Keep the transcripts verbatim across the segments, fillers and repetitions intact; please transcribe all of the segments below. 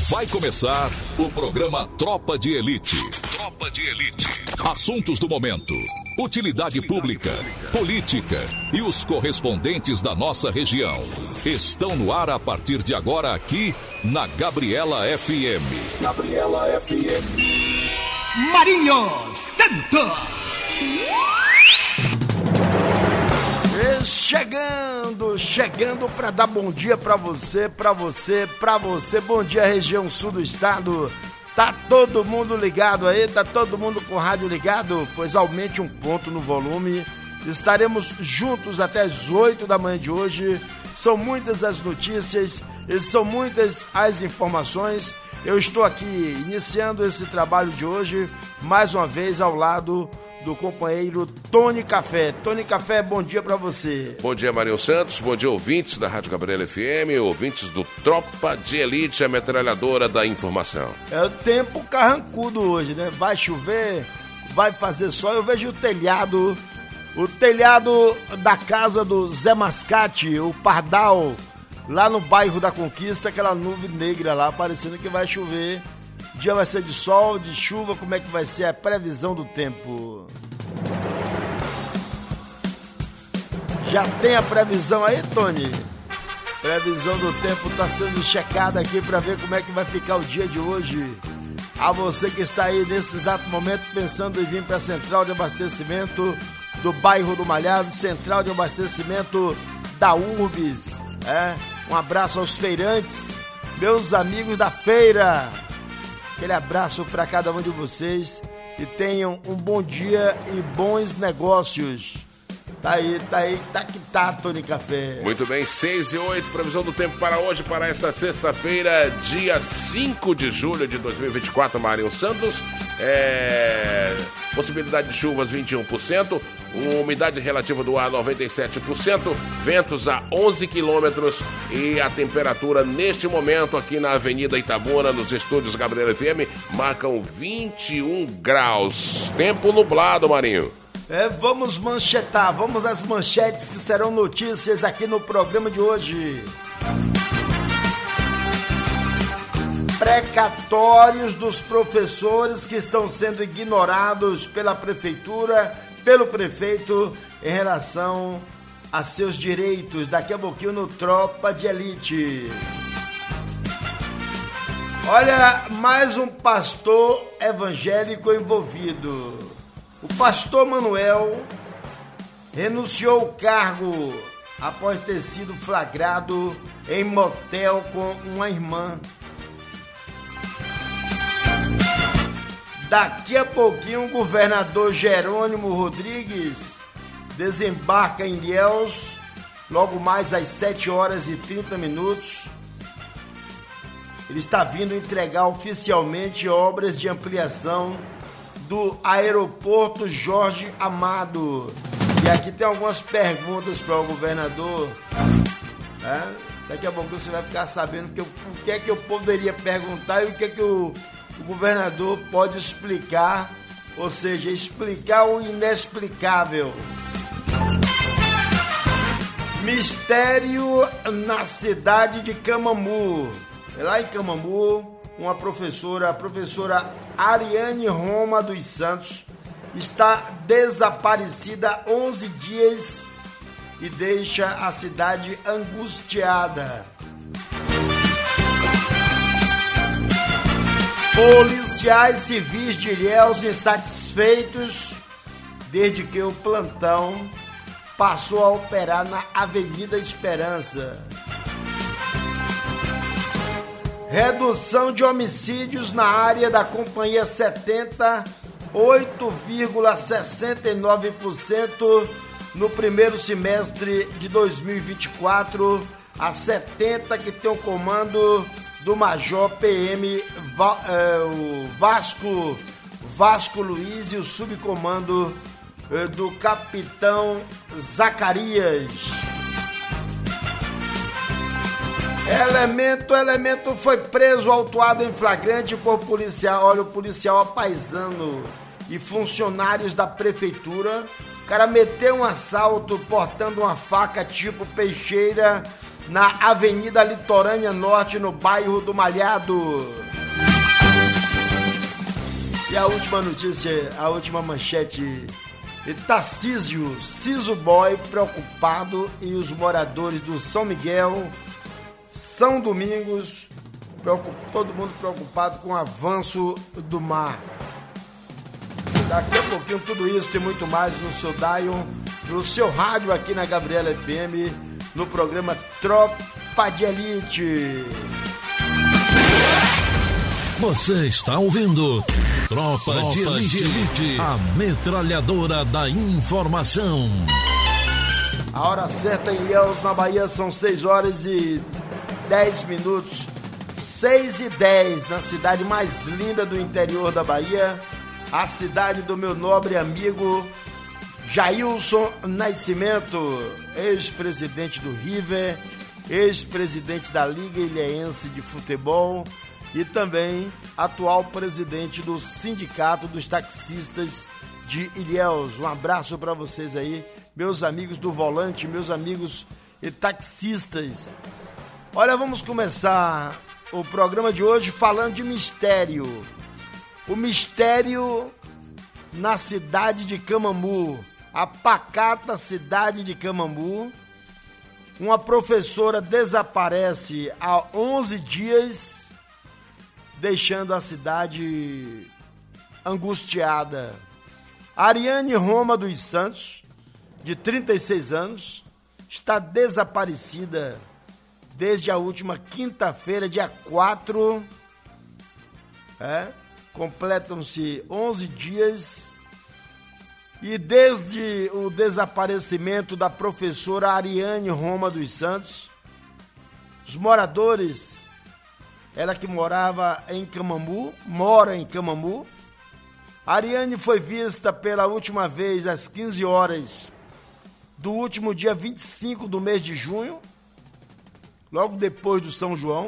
Vai começar o programa Tropa de Elite. Tropa de Elite. Assuntos do momento, utilidade pública, política e os correspondentes da nossa região. Estão no ar a partir de agora aqui na Gabriela F M. Gabriela F M. Marinho Santos. Chegando, chegando para dar bom dia para você, para você, para você. Bom dia, região sul do estado. Tá todo mundo ligado aí? Tá todo mundo com o rádio ligado? Pois aumente um ponto no volume. Estaremos juntos até as oito da manhã de hoje. São muitas as notícias e são muitas as informações. Eu estou aqui iniciando esse trabalho de hoje, mais uma vez ao lado do companheiro Tony Café. Tony Café, bom dia pra você. Bom dia, Marinho Santos, bom dia, ouvintes da Rádio Gabriela F M, ouvintes do Tropa de Elite, a metralhadora da informação. É o tempo carrancudo hoje, né? Vai chover, vai fazer sol. Eu vejo o telhado, o telhado da casa do Zé Mascate, o Pardal, lá no bairro da Conquista, aquela nuvem negra lá, parecendo que vai chover. O dia vai ser de sol, de chuva, como é que vai ser a previsão do tempo? Já tem a previsão aí, Tony? Previsão do tempo está sendo checada aqui para ver como é que vai ficar o dia de hoje. A você que está aí nesse exato momento pensando em vir para a central de abastecimento do bairro do Malhado, central de abastecimento da Urbis. É? Um abraço aos feirantes, meus amigos da feira. Aquele abraço para cada um de vocês e tenham um bom dia e bons negócios. Tá aí, tá aí, tá que tá, Tony Café. Muito bem, seis e oito, previsão do tempo para hoje, para esta sexta-feira, dia cinco de julho de dois mil e vinte e quatro, Marinho Santos. É... Possibilidade de chuvas vinte e um por cento, umidade relativa do ar noventa e sete por cento, ventos a onze quilômetros e a temperatura neste momento aqui na Avenida Itabuna, nos estúdios Gabriela F M, marcam vinte e um graus. Tempo nublado, Marinho. É, vamos manchetar, vamos às manchetes que serão notícias aqui no programa de hoje. Precatórios dos professores que estão sendo ignorados pela prefeitura, pelo prefeito, em relação a seus direitos. Daqui a pouquinho no Tropa de Elite. Olha, mais um pastor evangélico envolvido. O pastor Manuel renunciou ao cargo após ter sido flagrado em motel com uma irmã. Daqui a pouquinho o governador Jerônimo Rodrigues desembarca em Ilhéus, logo mais às sete horas e trinta minutos. Ele está vindo entregar oficialmente obras de ampliação do aeroporto Jorge Amado. E aqui tem algumas perguntas para o governador. É? Daqui a pouco você vai ficar sabendo que eu, o que é que eu poderia perguntar e o que é que o, o governador pode explicar, ou seja, explicar o inexplicável. Mistério na cidade de Camamu. Lá em Camamu, uma professora, a professora Ariane Roma dos Santos, está desaparecida há onze dias e deixa a cidade angustiada. Policiais civis de Ilhéus insatisfeitos desde que o plantão passou a operar na Avenida Esperança. Redução de homicídios na área da Companhia setenta, oito vírgula sessenta e nove por cento no primeiro semestre de dois mil e vinte e quatro, a setenta que tem o comando do Major P M Va, é, o Vasco, Vasco Luiz e o subcomando é, do Capitão Zacarias. Elemento, elemento foi preso, autuado em flagrante por policial. Olha, o policial apaisano e funcionários da prefeitura. O cara meteu um assalto portando uma faca tipo peixeira na Avenida Litorânea Norte, no bairro do Malhado. E a última notícia, a última manchete: Tarcísio, Ciso Boy preocupado e os moradores do São Miguel, São Domingos, todo mundo preocupado com o avanço do mar. Daqui a pouquinho tudo isso tem muito mais no seu dial, no seu rádio aqui na Gabriela F M, no programa Tropa de Elite. Você está ouvindo Tropa, Tropa de, Elite, de Elite, a metralhadora da informação. A hora certa em Ilhéus, na Bahia, são seis horas e dez minutos. seis e dez, na cidade mais linda do interior da Bahia, a cidade do meu nobre amigo Jailson Nascimento, ex-presidente do River, ex-presidente da Liga Ilhéense de Futebol e também atual presidente do Sindicato dos Taxistas de Ilhéus. Um abraço para vocês aí, meus amigos do volante, meus amigos e taxistas. Olha, vamos começar o programa de hoje falando de mistério. O mistério na cidade de Camamu, a pacata cidade de Camamu. Uma professora desaparece há onze dias, deixando a cidade angustiada. Ariane Roma dos Santos, de trinta e seis anos, está desaparecida desde a última quinta-feira, dia quatro, é, completam-se onze dias, e desde o desaparecimento da professora Ariane Roma dos Santos, os moradores, ela que morava em Camamu, mora em Camamu, Ariane foi vista pela última vez às quinze horas do último dia vinte e cinco do mês de junho, logo depois do São João.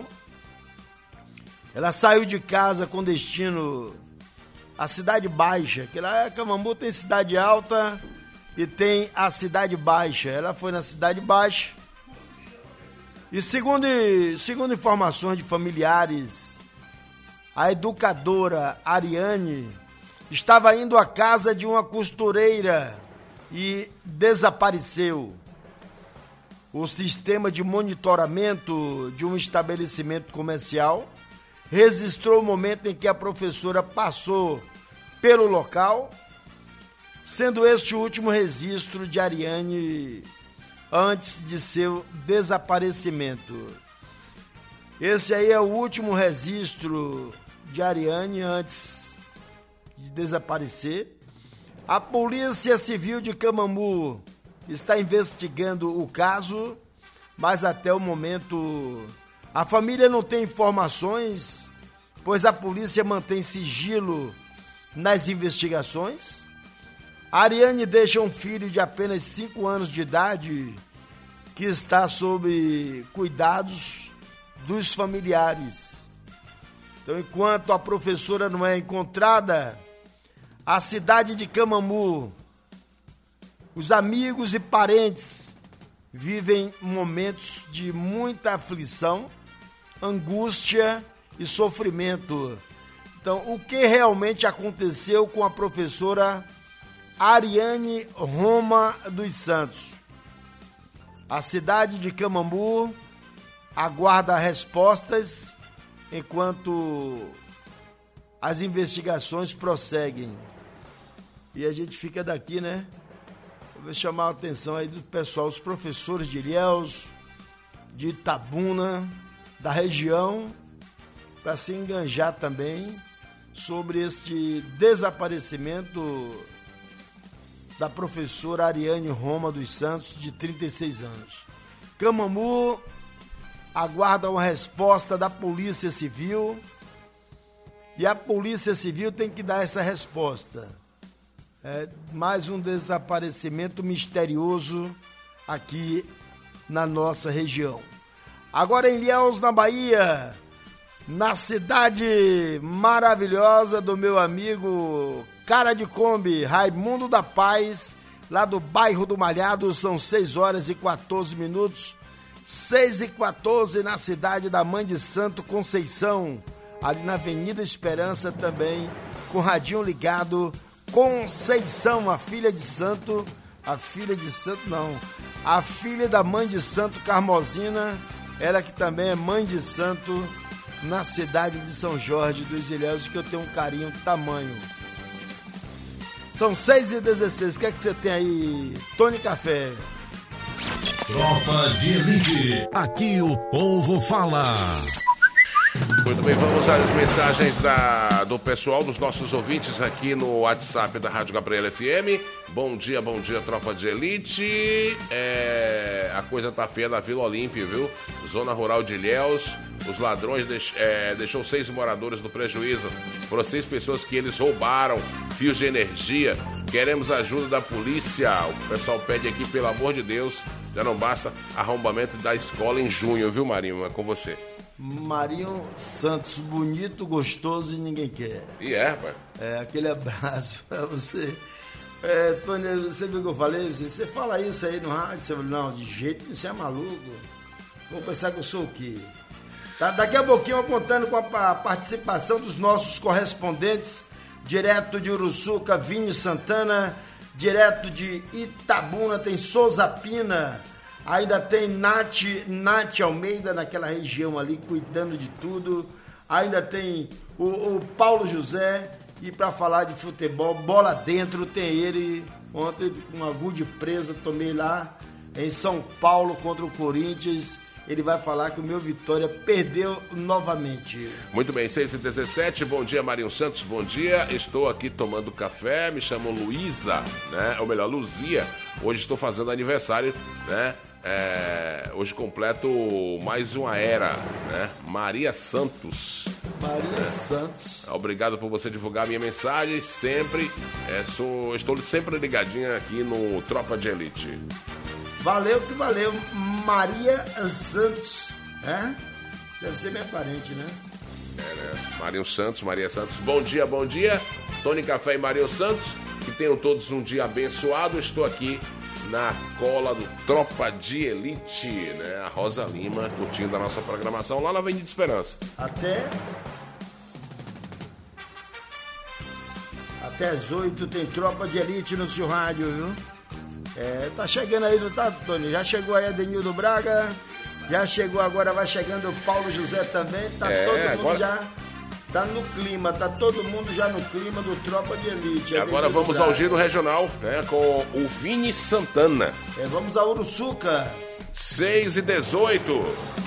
Ela saiu de casa com destino à Cidade Baixa, que lá Camamu tem Cidade Alta e tem a Cidade Baixa. Ela foi na Cidade Baixa e segundo, segundo informações de familiares, a educadora Ariane estava indo à casa de uma costureira e desapareceu. O sistema de monitoramento de um estabelecimento comercial registrou o momento em que a professora passou pelo local, sendo este o último registro de Ariane antes de seu desaparecimento. Esse aí é o último registro de Ariane antes de desaparecer. A Polícia Civil de Camamu está investigando o caso, mas até o momento a família não tem informações, pois a polícia mantém sigilo nas investigações. A Ariane deixa um filho de apenas cinco anos de idade que está sob cuidados dos familiares. Então, enquanto a professora não é encontrada, a cidade de Camamu, os amigos e parentes vivem momentos de muita aflição, angústia e sofrimento. Então, o que realmente aconteceu com a professora Ariane Roma dos Santos? A cidade de Camamu aguarda respostas enquanto as investigações prosseguem. E a gente fica daqui, né? Vou chamar a atenção aí do pessoal, os professores de Ilhéus, de Itabuna, da região, para se enganjar também sobre este desaparecimento da professora Ariane Roma dos Santos, de trinta e seis anos. Camamu aguarda uma resposta da Polícia Civil e a Polícia Civil tem que dar essa resposta. É mais um desaparecimento misterioso aqui na nossa região. Agora em Ilhéus, na Bahia, na cidade maravilhosa do meu amigo Cara de Kombi, Raimundo da Paz, lá do bairro do Malhado, são seis horas e quatorze minutos, seis e quatorze na cidade da Mãe de Santo Conceição, ali na Avenida Esperança também, com o radinho ligado. Conceição, a filha de santo, a filha de santo não, a filha da Mãe de Santo Carmosina, ela que também é mãe de santo na cidade de São Jorge dos Ilhéus, que eu tenho um carinho tamanho. São seis e dezesseis, o que é que você tem aí, Tony Café? Tropa de Elite, aqui o povo fala. Muito bem, vamos às mensagens da, do pessoal, dos nossos ouvintes aqui no WhatsApp da Rádio Gabriela F M. Bom dia, bom dia, Tropa de Elite. É, a coisa tá feia na Vila Olímpia, viu? Zona Rural de Ilhéus. Os ladrões deix, é, deixou seis moradores no prejuízo. Foram seis pessoas que eles roubaram fios de energia. Queremos a ajuda da polícia. O pessoal pede aqui, pelo amor de Deus. Já não basta arrombamento da escola em junho, viu, Marinho? É com você. Marinho Santos, bonito, gostoso e ninguém quer. E é, rapaz. É, aquele abraço pra você. É, Tony, você viu o que eu falei? Você, você fala isso aí no rádio? Você falou, não, de jeito nenhum, você é maluco. Vou pensar que eu sou o quê? Tá, daqui a pouquinho eu contando com a participação dos nossos correspondentes, direto de Uruçuca, Vini Santana, direto de Itabuna, tem Souza Pina, ainda tem Nath, Nath Almeida naquela região ali, cuidando de tudo, ainda tem o, o Paulo José, e para falar de futebol, bola dentro, tem ele, ontem com uma good presa, tomei lá em São Paulo contra o Corinthians. Ele vai falar que o meu Vitória perdeu novamente. Muito bem, seis e dezessete, bom dia Marinho Santos, bom dia. Estou aqui tomando café, me chamo Luísa, né? Ou melhor, Luzia. Hoje estou fazendo aniversário, né? É, hoje completo mais uma era, né? Maria Santos. Maria é. Santos. Obrigado por você divulgar a minha mensagem. Sempre, é, sou, estou sempre ligadinha aqui no Tropa de Elite. Valeu que valeu, Maria Santos, é? Deve ser minha parente, né? É, né? Marinho Santos, Maria Santos, bom dia, bom dia. Tony Café e Marinho Santos, que tenham todos um dia abençoado. Estou aqui na cola do Tropa de Elite, né? A Rosa Lima curtindo a nossa programação lá na Avenida Esperança. Até... Até às oito tem Tropa de Elite no seu rádio, viu? É, tá chegando aí, não tá, Tony? Já chegou aí a Denildo Braga, já chegou agora, vai chegando o Paulo José também, tá é, todo mundo agora... já tá no clima, tá todo mundo já no clima do Tropa de Elite. E agora vamos Braga. Ao giro regional, né, com o Vini Santana. É, vamos a Uruçuca. seis e dezoito.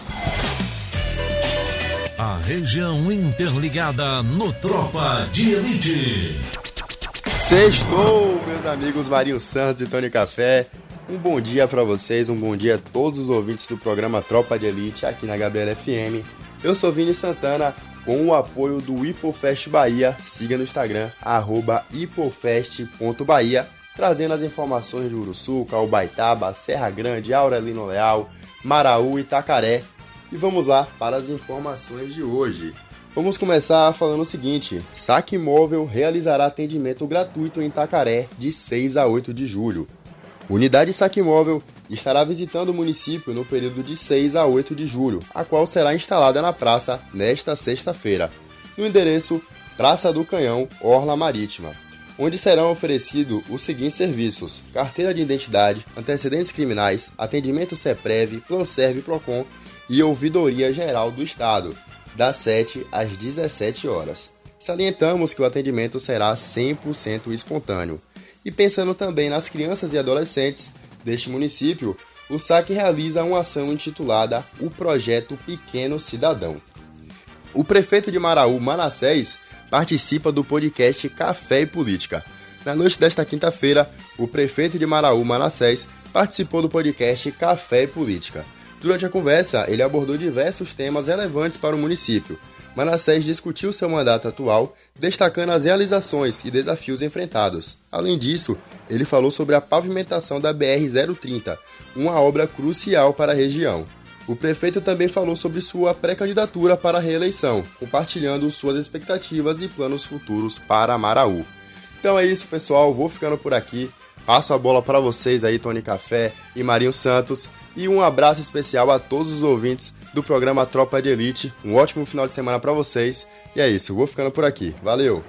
A região interligada no Tropa de Elite. Sextou, meus amigos Marinho Santos e Tony Café. Um bom dia pra vocês, um bom dia a todos os ouvintes do programa Tropa de Elite aqui na Gabriela F M. Eu sou Vini Santana, com o apoio do Hipofest Bahia. Siga no Instagram, arroba hipofest ponto bahia, trazendo as informações de Uruçuca, Ubaitaba, Serra Grande, Aurelino Leal, Maraú e Itacaré. E vamos lá para as informações de hoje. Vamos começar falando o seguinte: Saque Móvel realizará atendimento gratuito em Itacaré de seis a oito de julho. Unidade Saque Móvel estará visitando o município no período de seis a oito de julho, a qual será instalada na praça nesta sexta-feira, no endereço Praça do Canhão, Orla Marítima, onde serão oferecidos os seguintes serviços: carteira de identidade, antecedentes criminais, atendimento CEPREV, Planserve Procon e ouvidoria geral do Estado, das sete às dezessete horas. Salientamos que o atendimento será cem por cento espontâneo. E pensando também nas crianças e adolescentes deste município, o Saque realiza uma ação intitulada O Projeto Pequeno Cidadão. O prefeito de Maraú, Manassés, participa do podcast Café e Política. Na noite desta quinta-feira, o prefeito de Maraú, Manassés, participou do podcast Café e Política. Durante a conversa, ele abordou diversos temas relevantes para o município. Manassés discutiu seu mandato atual, destacando as realizações e desafios enfrentados. Além disso, ele falou sobre a pavimentação da B R zero trinta, uma obra crucial para a região. O prefeito também falou sobre sua pré-candidatura para a reeleição, compartilhando suas expectativas e planos futuros para Maraú. Então é isso, pessoal, vou ficando por aqui. Passo a bola para vocês aí, Tony Café e Marinho Santos. E um abraço especial a todos os ouvintes do programa Tropa de Elite. Um ótimo final de semana para vocês. E é isso, eu vou ficando por aqui. Valeu!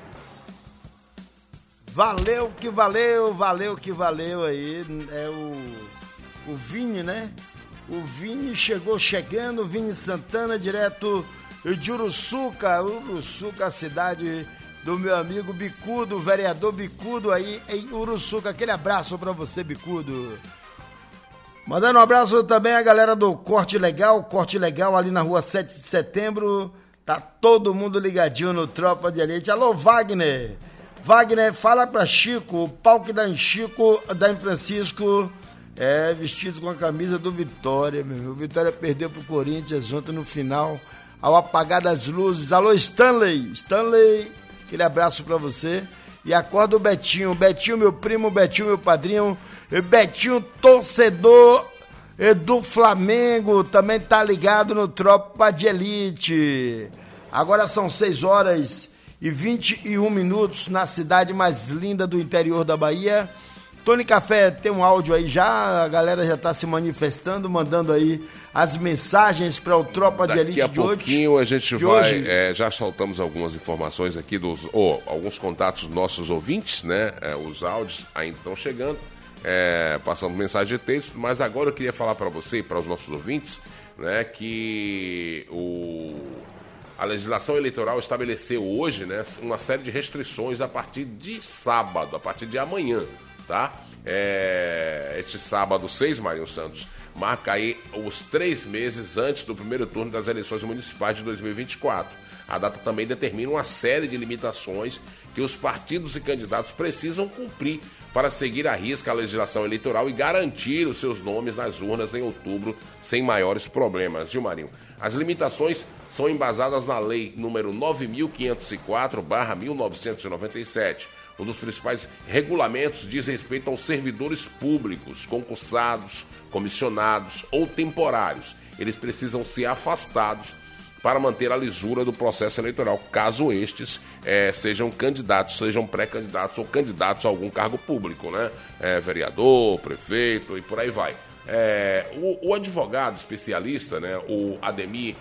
Valeu que valeu, valeu que valeu aí. É o, o Vini, né? O Vini chegou chegando, Vini Santana, direto de Uruçuca. Uruçuca, a cidade do meu amigo Bicudo, vereador Bicudo aí em Uruçuca. Aquele abraço pra você, Bicudo. Mandando um abraço também a galera do Corte Legal, Corte Legal ali na rua sete de setembro. Tá todo mundo ligadinho no Tropa de Elite. Alô, Wagner. Wagner, fala pra Chico, o pau que dá em Chico, dá em Francisco. É, vestidos com a camisa do Vitória, meu irmão. O Vitória perdeu pro Corinthians ontem no final, ao apagar das luzes. Alô, Stanley. Stanley, aquele abraço pra você. E acorda o Betinho. Betinho, meu primo, Betinho, meu padrinho. E Betinho, torcedor do Flamengo, também tá ligado no Tropa de Elite. Agora são seis horas e vinte e um minutos na cidade mais linda do interior da Bahia. Tony Café, tem um áudio aí já, a galera já tá se manifestando, mandando aí as mensagens para o Tropa de Elite de hoje. Daqui a pouquinho a gente vai, é, já soltamos algumas informações aqui, dos, ou alguns contatos dos nossos ouvintes, né? É, os áudios ainda estão chegando, é, passando mensagem de texto, mas agora eu queria falar para você e para os nossos ouvintes, né, que o... A legislação eleitoral estabeleceu hoje, né, uma série de restrições a partir de sábado, a partir de amanhã, tá? É, este sábado seis, Marinho Santos, marca aí os três meses antes do primeiro turno das eleições municipais de dois mil e vinte e quatro. A data também determina uma série de limitações que os partidos e candidatos precisam cumprir para seguir à risca a legislação eleitoral e garantir os seus nomes nas urnas em outubro sem maiores problemas, viu, Marinho? As limitações são embasadas na Lei número nove mil quinhentos e quatro barra mil novecentos e noventa e sete. Um dos principais regulamentos diz respeito aos servidores públicos, concursados, comissionados ou temporários. Eles precisam ser afastados para manter a lisura do processo eleitoral, caso estes é, sejam candidatos, sejam pré-candidatos ou candidatos a algum cargo público, né? É, vereador, prefeito e por aí vai. É, o, o advogado especialista, né, o Ademir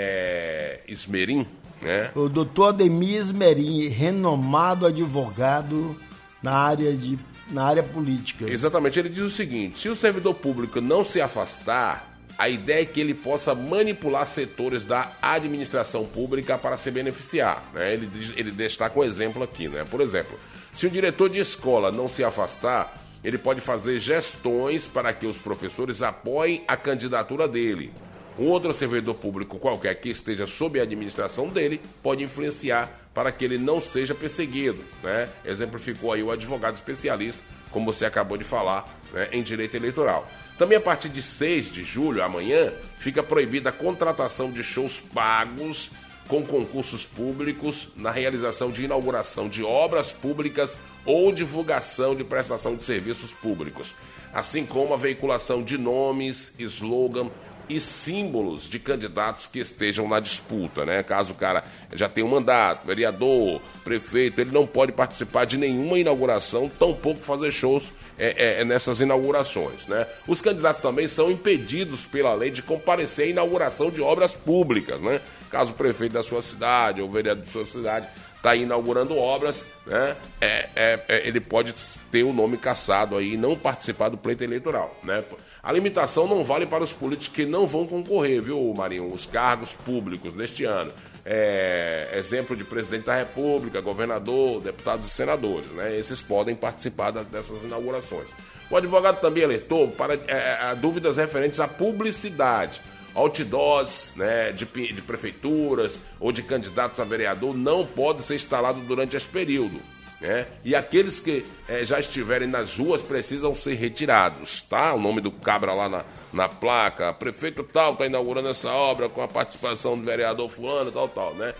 é, Esmerim, né? O doutor Ademir Esmerim, renomado advogado na área, de, na área política. Exatamente, ele diz o seguinte: se o servidor público não se afastar, a ideia é que ele possa manipular setores da administração pública para se beneficiar, né? Ele, ele destaca um exemplo aqui, né? Por exemplo, se o diretor de escola não se afastar, ele pode fazer gestões para que os professores apoiem a candidatura dele. Um outro servidor público qualquer que esteja sob a administração dele pode influenciar para que ele não seja perseguido, né? Exemplificou aí o advogado especialista, como você acabou de falar, né, em direito eleitoral. Também a partir de seis de julho, amanhã, fica proibida a contratação de shows pagos com concursos públicos na realização de inauguração de obras públicas ou divulgação de prestação de serviços públicos, assim como a veiculação de nomes, slogan e símbolos de candidatos que estejam na disputa, né? Caso o cara já tenha um mandato, vereador, prefeito, ele não pode participar de nenhuma inauguração, tampouco fazer shows É, é, nessas inaugurações, né? Os candidatos também são impedidos pela lei de comparecer à inauguração de obras públicas, né? Caso o prefeito da sua cidade ou o vereador da sua cidade está inaugurando obras, né? É, é, é, ele pode ter o nome cassado aí e não participar do pleito eleitoral, né? A limitação não vale para os políticos que não vão concorrer, viu, Marinho? Os cargos públicos deste ano. É, exemplo de presidente da República, governador, deputados e senadores, né? Esses podem participar da, dessas inaugurações. O advogado também alertou para é, dúvidas referentes à publicidade. Outdoors, né, de, de prefeituras ou de candidatos a vereador não pode ser instalado durante esse período, né? E aqueles que é, já estiverem nas ruas precisam ser retirados, tá? O nome do cabra lá na, na placa, prefeito tal está inaugurando essa obra com a participação do vereador fulano, tal, tal, né?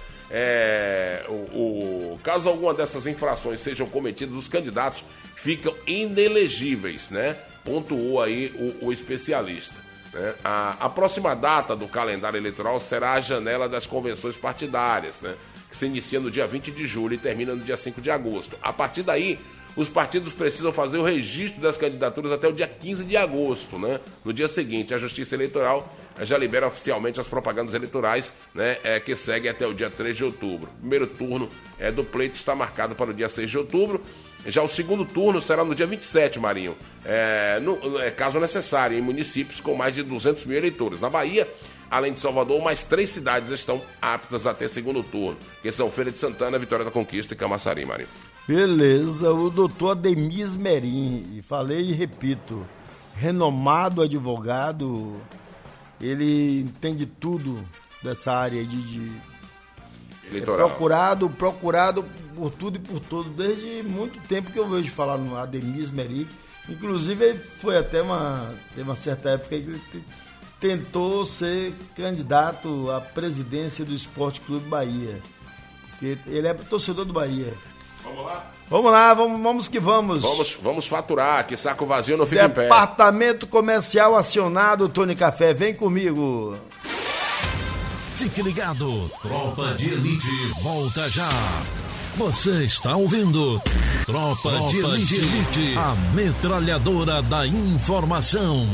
É, o, o, caso alguma dessas infrações sejam cometidas, os candidatos ficam inelegíveis, né? Pontuou aí o, o especialista, né? A, a próxima data do calendário eleitoral será a janela das convenções partidárias, né? Que se inicia no dia vinte de julho e termina no dia cinco de agosto. A partir daí, os partidos precisam fazer o registro das candidaturas até o dia quinze de agosto, né? No dia seguinte, a Justiça Eleitoral já libera oficialmente as propagandas eleitorais, né, é, que seguem até o dia três de outubro. O primeiro turno é, do pleito está marcado para o dia seis de outubro. Já o segundo turno será no dia vinte e sete, Marinho, é, no, é, caso necessário, em municípios com mais de duzentos mil eleitores. Na Bahia, além de Salvador, mais três cidades estão aptas a ter segundo turno, que são Feira de Santana, Vitória da Conquista e Camaçari, Marinho. Beleza, o doutor Ademir Merim, falei e repito, renomado advogado, ele entende tudo dessa área de, de eleitoral. É procurado, procurado por tudo e por todo, desde muito tempo que eu vejo falar no Ademir Merim. Inclusive, ele foi até uma, teve uma certa época que ele tentou ser candidato à presidência do Esporte Clube Bahia. Ele é torcedor do Bahia. Vamos lá? Vamos lá, vamos, vamos que vamos. Vamos, vamos faturar, que saco vazio não fica em pé. Departamento Comercial acionado, Tony Café, vem comigo. Fique ligado, Tropa de Elite volta já. Você está ouvindo Tropa, Tropa de, Elite, de Elite, a metralhadora da informação.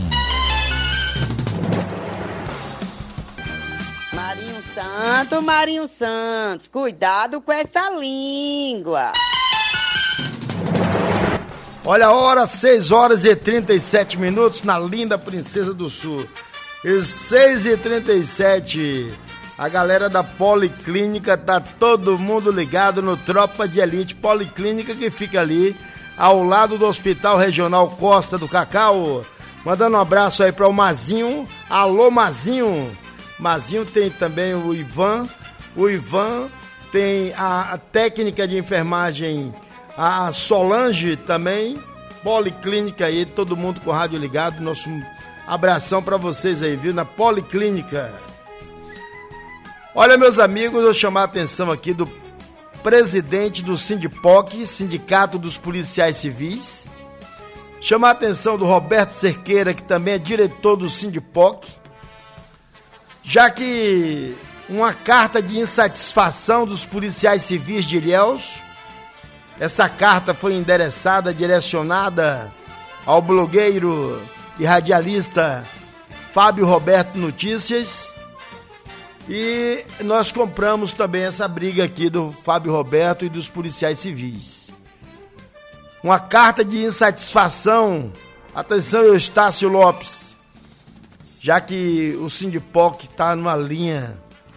Marinho Santos, Marinho Santos, cuidado com essa língua. Olha a hora, seis horas e trinta e sete minutos na linda Princesa do Sul. E seis e trinta e sete, a galera da Policlínica, tá todo mundo ligado no Tropa de Elite. Policlínica que fica ali ao lado do Hospital Regional Costa do Cacau. Mandando um abraço aí para o Mazinho. Alô, Mazinho. Mazinho tem também o Ivan. O Ivan tem a, a técnica de enfermagem, a Solange também. Policlínica aí, todo mundo com o rádio ligado. Nosso abração para vocês aí, viu? Na Policlínica. Olha, meus amigos, eu vou chamar a atenção aqui do presidente do Sindipoc, Sindicato dos Policiais Civis. Chamar a atenção do Roberto Cerqueira, que também é diretor do Sindipoc. Já que uma carta de insatisfação dos policiais civis de Ilhéus, essa carta foi endereçada, direcionada ao blogueiro e radialista Fábio Roberto Notícias, e nós compramos também essa briga aqui do Fábio Roberto e dos policiais civis. Uma carta de insatisfação, atenção, Eustácio Lopes, já que o Sindipoc está numa linha,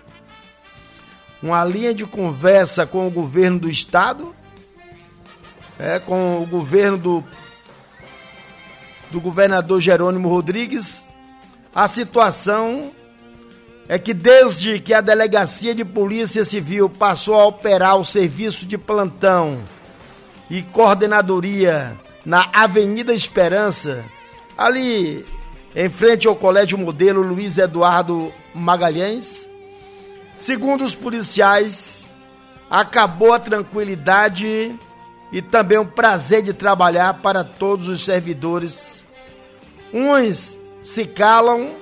uma linha de conversa com o governo do estado, é, com o governo do, do governador Jerônimo Rodrigues. A situação é que desde que a Delegacia de Polícia Civil passou a operar o serviço de plantão e coordenadoria na Avenida Esperança, ali em frente ao Colégio Modelo Luiz Eduardo Magalhães, segundo os policiais, acabou a tranquilidade e também o prazer de trabalhar para todos os servidores. Uns se calam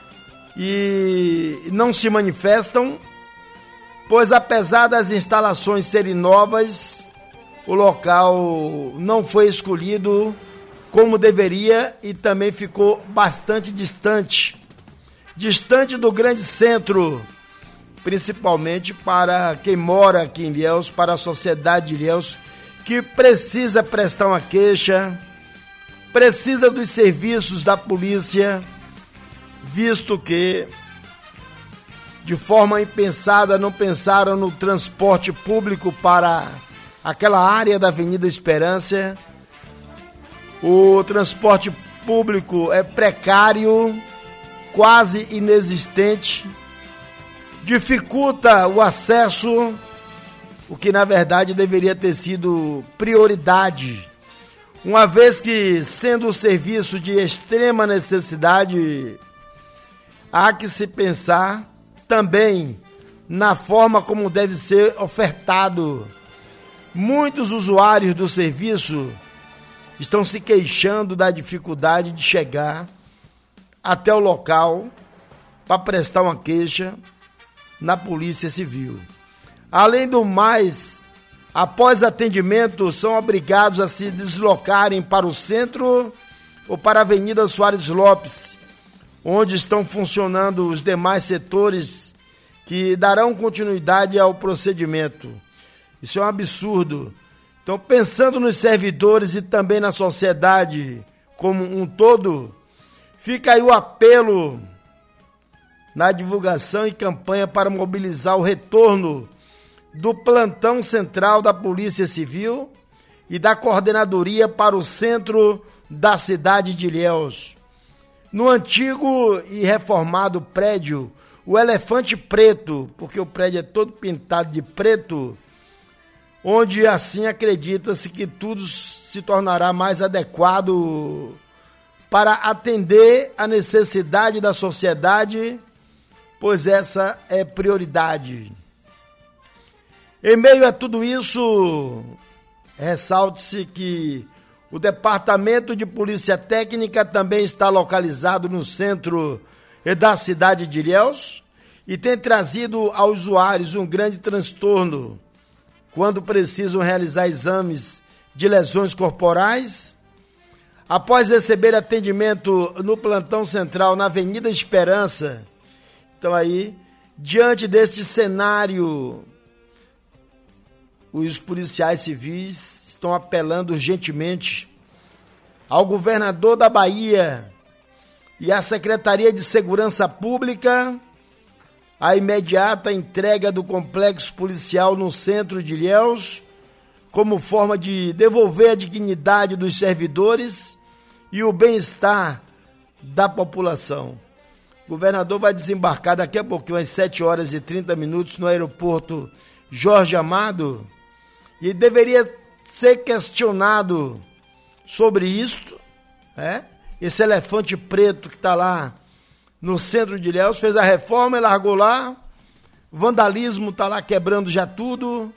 e não se manifestam, pois apesar das instalações serem novas, o local não foi escolhido como deveria e também ficou bastante distante, distante do grande centro, principalmente para quem mora aqui em Ilhéus, para a sociedade de Ilhéus, que precisa prestar uma queixa, precisa dos serviços da polícia, visto que, de forma impensada, não pensaram no transporte público para aquela área da Avenida Esperança. O transporte público é precário, quase inexistente, dificulta o acesso, o que na verdade deveria ter sido prioridade, uma vez que, sendo o serviço de extrema necessidade, há que se pensar também na forma como deve ser ofertado. Muitos usuários do serviço estão se queixando da dificuldade de chegar até o local para prestar uma queixa na Polícia Civil. Além do mais, após atendimento, são obrigados a se deslocarem para o centro ou para a Avenida Soares Lopes, onde estão funcionando os demais setores que darão continuidade ao procedimento. Isso é um absurdo. Então, pensando nos servidores e também na sociedade como um todo, fica aí o apelo na divulgação e campanha para mobilizar o retorno do plantão central da Polícia Civil e da coordenadoria para o centro da cidade de Ilhéus. No antigo e reformado prédio, o Elefante Preto, porque o prédio é todo pintado de preto, onde assim acredita-se que tudo se tornará mais adequado para atender a necessidade da sociedade, pois essa é prioridade. Em meio a tudo isso, ressalte-se que o Departamento de Polícia Técnica também está localizado no centro da cidade de Ilhéus e tem trazido aos usuários um grande transtorno quando precisam realizar exames de lesões corporais. Após receber atendimento no plantão central na Avenida Esperança, então aí, diante deste cenário, os policiais civis estão apelando urgentemente ao governador da Bahia e à Secretaria de Segurança Pública a imediata entrega do complexo policial no centro de Ilhéus, como forma de devolver a dignidade dos servidores e o bem-estar da população. O governador vai desembarcar daqui a pouquinho, às sete horas e trinta minutos, no aeroporto Jorge Amado, e deveria ser questionado sobre isto, né? Esse elefante preto que está lá no centro de Ilhéus, fez a reforma e largou lá, vandalismo está lá quebrando já tudo,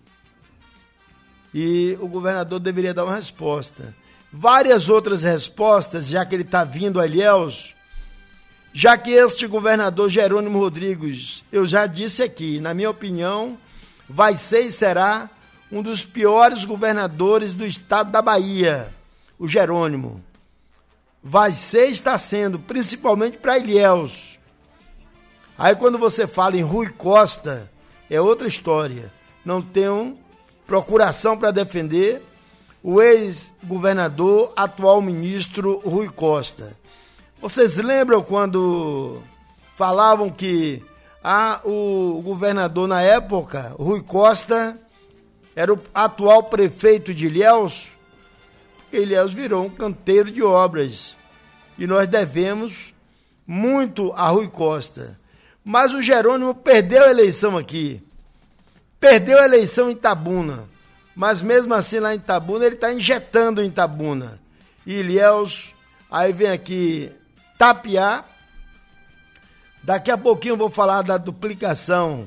e o governador deveria dar uma resposta. Várias outras respostas, já que ele está vindo a Ilhéus, já que este governador Jerônimo Rodrigues, eu já disse aqui, na minha opinião, vai ser e será um dos piores governadores do estado da Bahia, o Jerônimo. Vai ser e está sendo, principalmente para Ilhéus. Aí quando você fala em Rui Costa, é outra história. Não tenho procuração para defender o ex-governador, atual ministro Rui Costa. Vocês lembram quando falavam que ah, o governador na época, Rui Costa, era o atual prefeito de Ilhéus? Ilhéus virou um canteiro de obras e nós devemos muito a Rui Costa. Mas o Jerônimo perdeu a eleição aqui, perdeu a eleição em Itabuna, mas mesmo assim lá em Itabuna ele está injetando em Itabuna. E Ilhéus, aí vem aqui tapear. Daqui a pouquinho eu vou falar da duplicação,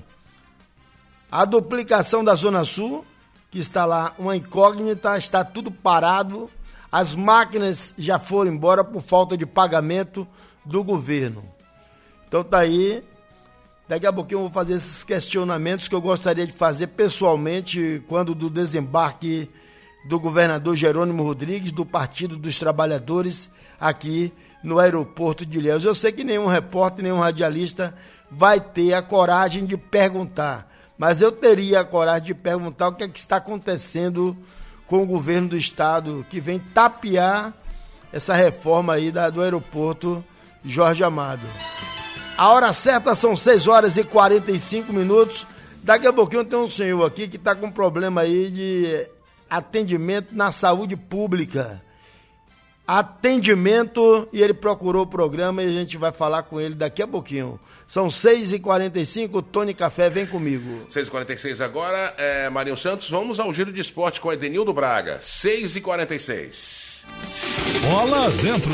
a duplicação da Zona Sul, que está lá uma incógnita, está tudo parado, as máquinas já foram embora por falta de pagamento do governo. Então tá aí, daqui a pouquinho eu vou fazer esses questionamentos que eu gostaria de fazer pessoalmente quando do desembarque do governador Jerônimo Rodrigues, do Partido dos Trabalhadores, aqui no aeroporto de Ilhéus. Eu sei que nenhum repórter, nenhum radialista vai ter a coragem de perguntar, mas eu teria a coragem de perguntar o que é que está acontecendo com o governo do estado, que vem tapear essa reforma aí da, do aeroporto Jorge Amado. A hora certa são seis horas e quarenta e cinco minutos. Daqui a pouquinho tem um senhor aqui que está com problema aí de atendimento na saúde pública. Atendimento, e ele procurou o programa e a gente vai falar com ele daqui a pouquinho. São seis e quarenta e cinco, Tony Café, vem comigo. seis e quarenta e seis agora, é, Marinho Santos, vamos ao giro de esporte com Edenildo Braga. seis e quarenta e seis. Bola dentro.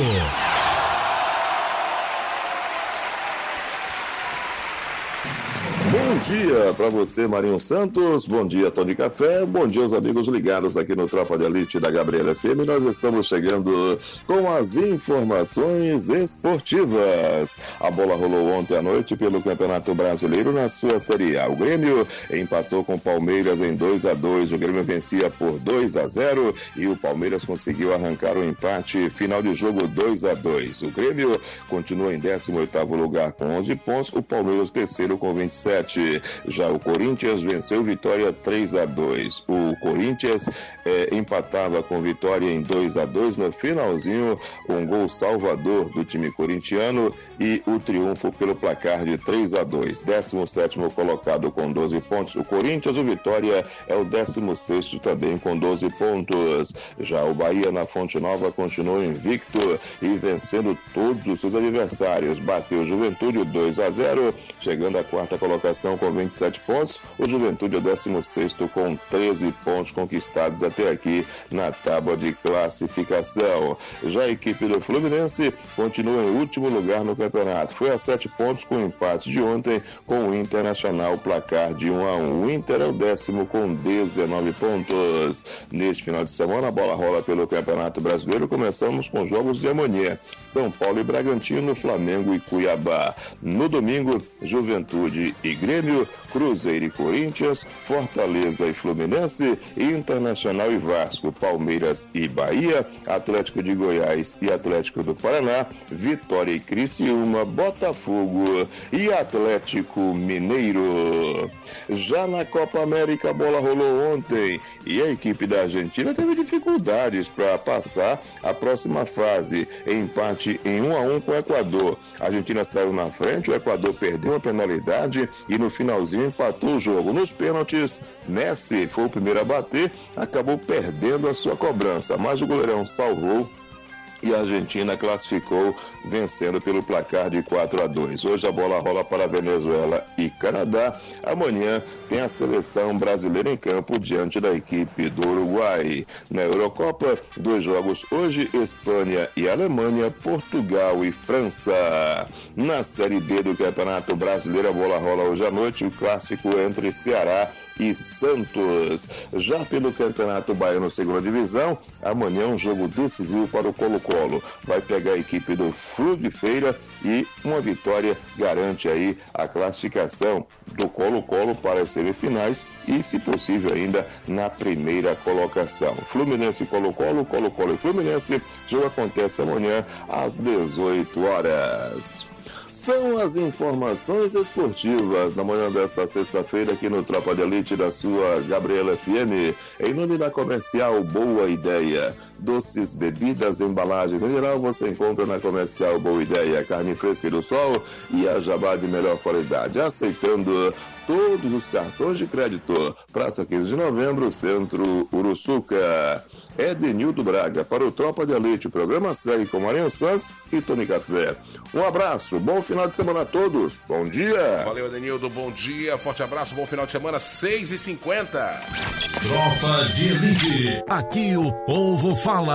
Bom dia para você, Marinho Santos. Bom dia, Tony Café. Bom dia aos amigos ligados aqui no Tropa de Elite da Gabriela F M. Nós estamos chegando com as informações esportivas. A bola rolou ontem à noite pelo Campeonato Brasileiro na sua Série A. O Grêmio empatou com o Palmeiras em dois a dois. O Grêmio vencia por dois a zero e o Palmeiras conseguiu arrancar o empate. Final de jogo dois a dois. O Grêmio continua em décimo oitavo lugar com onze pontos. O Palmeiras terceiro com vinte e sete. Já o Corinthians venceu Vitória três a dois. O Corinthians é, empatava com Vitória em dois a dois no finalzinho, um gol salvador do time corintiano e o triunfo pelo placar de três a dois. décimo sétimo colocado com doze pontos. O Corinthians, o Vitória é o décimo sexto também com doze pontos. Já o Bahia na Fonte Nova continuou invicto e vencendo todos os seus adversários. Bateu o Juventude dois a zero, chegando à quarta colocação com vinte e sete pontos. O Juventude é o décimo sexto com treze pontos conquistados até aqui na tábua de classificação. Já a equipe do Fluminense continua em último lugar no campeonato. Foi a sete pontos com o empate de ontem com o Internacional, placar de um a um. O Inter é o décimo com dezenove pontos. Neste final de semana a bola rola pelo Campeonato Brasileiro. Começamos com jogos de amanhã. São Paulo e Bragantino, Flamengo e Cuiabá. No domingo, Juventude e Grêmio, Cruzeiro e Corinthians, Fortaleza e Fluminense, Internacional e Vasco, Palmeiras e Bahia, Atlético de Goiás e Atlético do Paraná, Vitória e Criciúma, Botafogo e Atlético Mineiro. Já na Copa América a bola rolou ontem e a equipe da Argentina teve dificuldades para passar a próxima fase. Empate em um a um com o Equador. A Argentina saiu na frente, o Equador perdeu a penalidade e no finalzinho empatou o jogo. Nos pênaltis, Messi foi o primeiro a bater, acabou perdendo a sua cobrança, mas o goleirão salvou e a Argentina classificou vencendo pelo placar de quatro a dois. Hoje a bola rola para Venezuela e Canadá. Amanhã tem a seleção brasileira em campo diante da equipe do Uruguai. Na Eurocopa, dois jogos hoje, Espanha e Alemanha, Portugal e França. Na Série D do Campeonato Brasileiro, a bola rola hoje à noite, o clássico entre Ceará e Santos. Já pelo Campeonato Baiano segunda Divisão, amanhã um jogo decisivo para o Colo-Colo. Vai pegar a equipe do Flu de Feira e uma vitória garante aí a classificação do Colo-Colo para as semifinais e, se possível, ainda na primeira colocação. Fluminense e Colo-Colo, Colo-Colo e Fluminense. O jogo acontece amanhã às dezoito horas. São as informações esportivas na manhã desta sexta-feira aqui no Tropa de Elite da sua Gabriela F M. Em nome da Comercial Boa Ideia. Doces, bebidas, embalagens em geral você encontra na Comercial Boa Ideia. Carne fresca e do sol e a jabá de melhor qualidade. Aceitando todos os cartões de crédito. Praça quinze de novembro, Centro Uruçuca. Edenildo Braga para o Tropa de Elite. O programa segue com Marinho Santos e Tony Café. Um abraço, bom final de semana a todos. Bom dia. Valeu, Edenildo, bom dia, forte abraço, bom final de semana, seis e cinquenta. Tropa de Elite. Aqui o povo fala.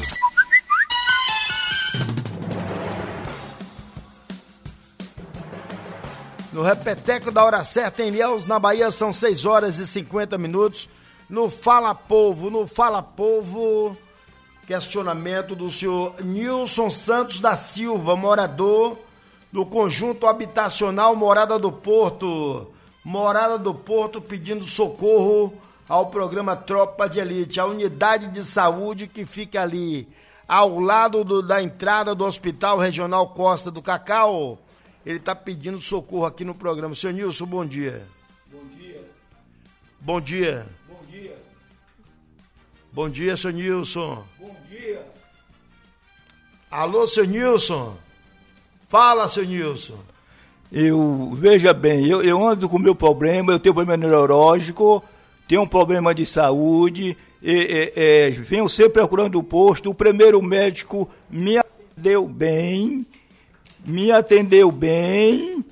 No repeteco da hora certa em Ilhéus, na Bahia, são seis horas e cinquenta minutos. No Fala Povo, no Fala Povo, questionamento do senhor Nilson Santos da Silva, morador do conjunto habitacional Morada do Porto. Morada do Porto pedindo socorro ao programa Tropa de Elite, a unidade de saúde que fica ali ao lado do, da entrada do Hospital Regional Costa do Cacau. Ele está pedindo socorro aqui no programa. Senhor Nilson, bom dia. Bom dia. Bom dia. Bom dia. Bom dia, senhor Nilson. Bom dia. Alô, senhor Nilson. Fala, senhor Nilson. Eu, veja bem, eu, eu ando com o meu problema, eu tenho problema neurológico, tenho um problema de saúde, e, e, e, venho sempre procurando o posto. O primeiro médico me atendeu bem, me atendeu bem.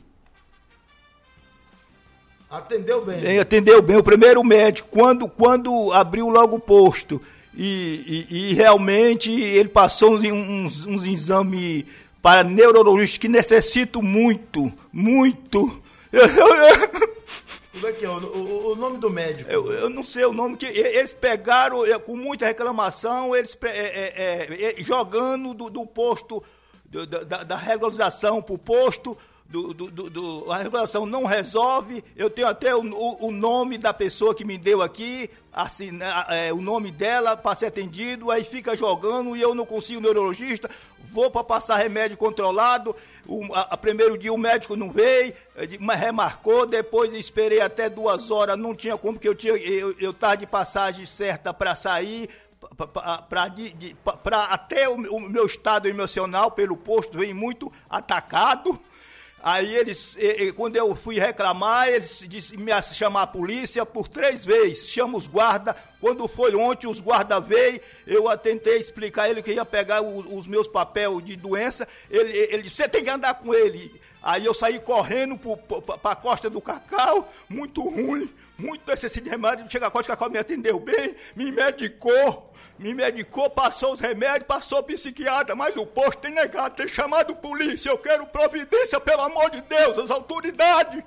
Atendeu bem. Atendeu bem, o primeiro médico, quando, quando abriu logo o posto. E, e, e realmente ele passou uns, uns, uns exames para neurologista que necessito muito, muito. Eu, eu, Como é que é o, o, o nome do médico? Eu, eu não sei o nome, que eles pegaram com muita reclamação, eles é, é, é, jogando do, do posto, do, da, da regularização para o posto, do, do, do, do, a regulação não resolve. Eu tenho até o, o, o nome da pessoa que me deu aqui, assim, é, o nome dela para ser atendido, aí fica jogando e eu não consigo neurologista, vou para passar remédio controlado. O a, a primeiro dia o médico não veio, mas remarcou, depois esperei até duas horas, não tinha como, porque eu tinha eu, eu tava de passagem certa para sair, para até o, o meu estado emocional pelo posto vem muito atacado. Aí eles, quando eu fui reclamar, eles disseram me chamar a polícia por três vezes, chama os guardas. Quando foi ontem, os guardas veio, eu tentei explicar a ele que ia pegar os, os meus papéis de doença, ele, ele disse, você tem que andar com ele. Aí eu saí correndo para a Costa do Cacau, muito ruim, muito necessidade de remédio. Chega a Costa do Cacau, me atendeu bem, me medicou, me medicou, passou os remédios, passou o psiquiatra, mas o posto tem negado, tem chamado polícia. Eu quero providência, pelo amor de Deus, as autoridades.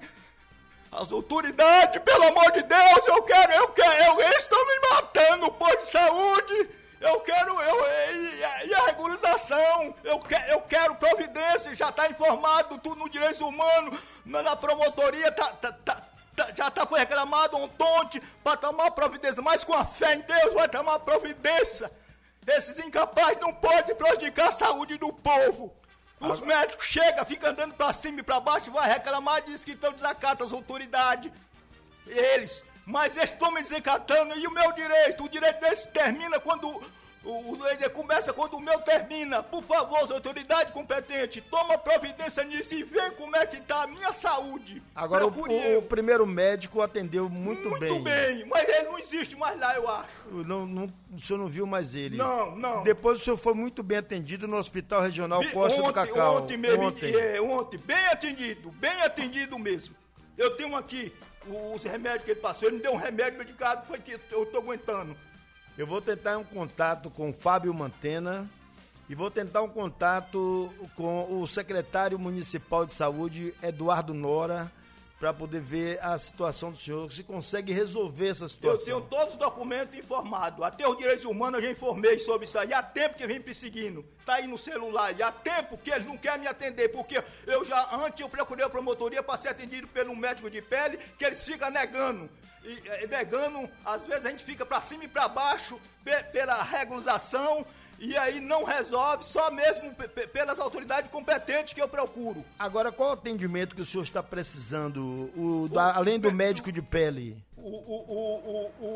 As autoridades, pelo amor de Deus, eu quero, eu quero, eu, eles estão me matando, o posto de saúde. Eu quero, eu, e, a, e a regularização, eu, que, eu quero providência, já está informado tudo no direito humano, na, na promotoria, tá, tá, tá, tá, já tá, foi reclamado um tonte para tomar providência, mas com a fé em Deus vai tomar providência. Esses incapazes não podem prejudicar a saúde do povo. Os Agora... médicos chegam, ficam andando para cima e para baixo, vai reclamar, diz que estão desacatos as autoridades. Eles... Mas eles estão me desacatando, e o meu direito? O direito deles termina quando... O, o, começa quando o meu termina. Por favor, as autoridades competentes, toma providência nisso e vê como é que está a minha saúde. Agora, o, o, o primeiro médico atendeu muito, muito bem. Muito bem, mas ele não existe mais lá, eu acho. Não, não, o senhor não viu mais ele? Não, não. Depois o senhor foi muito bem atendido no Hospital Regional Costa ontem, do Cacau. Ontem mesmo, ontem. É, ontem, bem atendido, bem atendido mesmo. Eu tenho aqui os remédios que ele passou, ele me deu um remédio medicado, foi que eu estou aguentando. Eu vou tentar um contato com o Fábio Mantena e vou tentar um contato com o secretário municipal de saúde, Eduardo Nora, para poder ver a situação do senhor, se consegue resolver essa situação. Eu tenho todos os documentos informados, até os direitos humanos eu já informei sobre isso aí, há tempo que vem perseguindo, tá aí no celular, e há tempo que eles não querem me atender, porque eu já, antes eu procurei a promotoria para ser atendido pelo médico de pele, que eles ficam negando, e, e negando, às vezes a gente fica para cima e para baixo, pe, pela regularização, e aí não resolve, só mesmo p- pelas autoridades competentes que eu procuro. Agora, qual o atendimento que o senhor está precisando, o, da, além do médico de pele? O, o, o, o,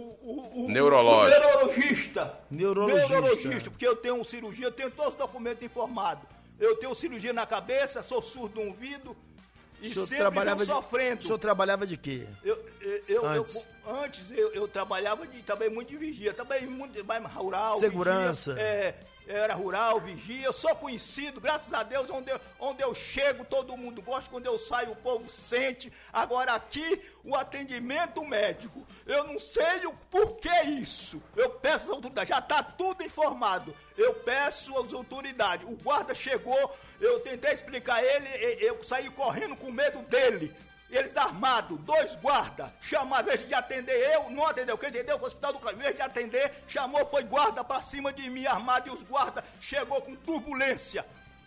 o, o, Neurológico. o neurologista. Neurologista. Neurologista, porque eu tenho cirurgia, eu tenho todos os documentos informados. Eu tenho cirurgia na cabeça, sou surdo no ouvido e sempre trabalhava sofrendo. De, o senhor trabalhava de quê? Eu, eu, eu, antes, eu, antes eu, eu trabalhava de, também muito de vigia, também muito mais rural. Segurança. Vigia, é, era rural, vigia, eu sou conhecido, graças a Deus, onde eu, onde eu chego, todo mundo gosta, quando eu saio, o povo sente. Agora aqui, o atendimento médico, eu não sei o porquê isso. Eu peço às autoridades, já está tudo informado. Eu peço às autoridades, o guarda chegou, eu tentei explicar a ele, eu saí correndo com medo dele. Eles armados, dois guardas, chamaram, ao invés de atender eu, não atendeu, quem atendeu foi o Hospital do Cacau, ao invés de atender, chamou, foi guarda pra cima de mim, armado, e os guardas chegou com turbulência.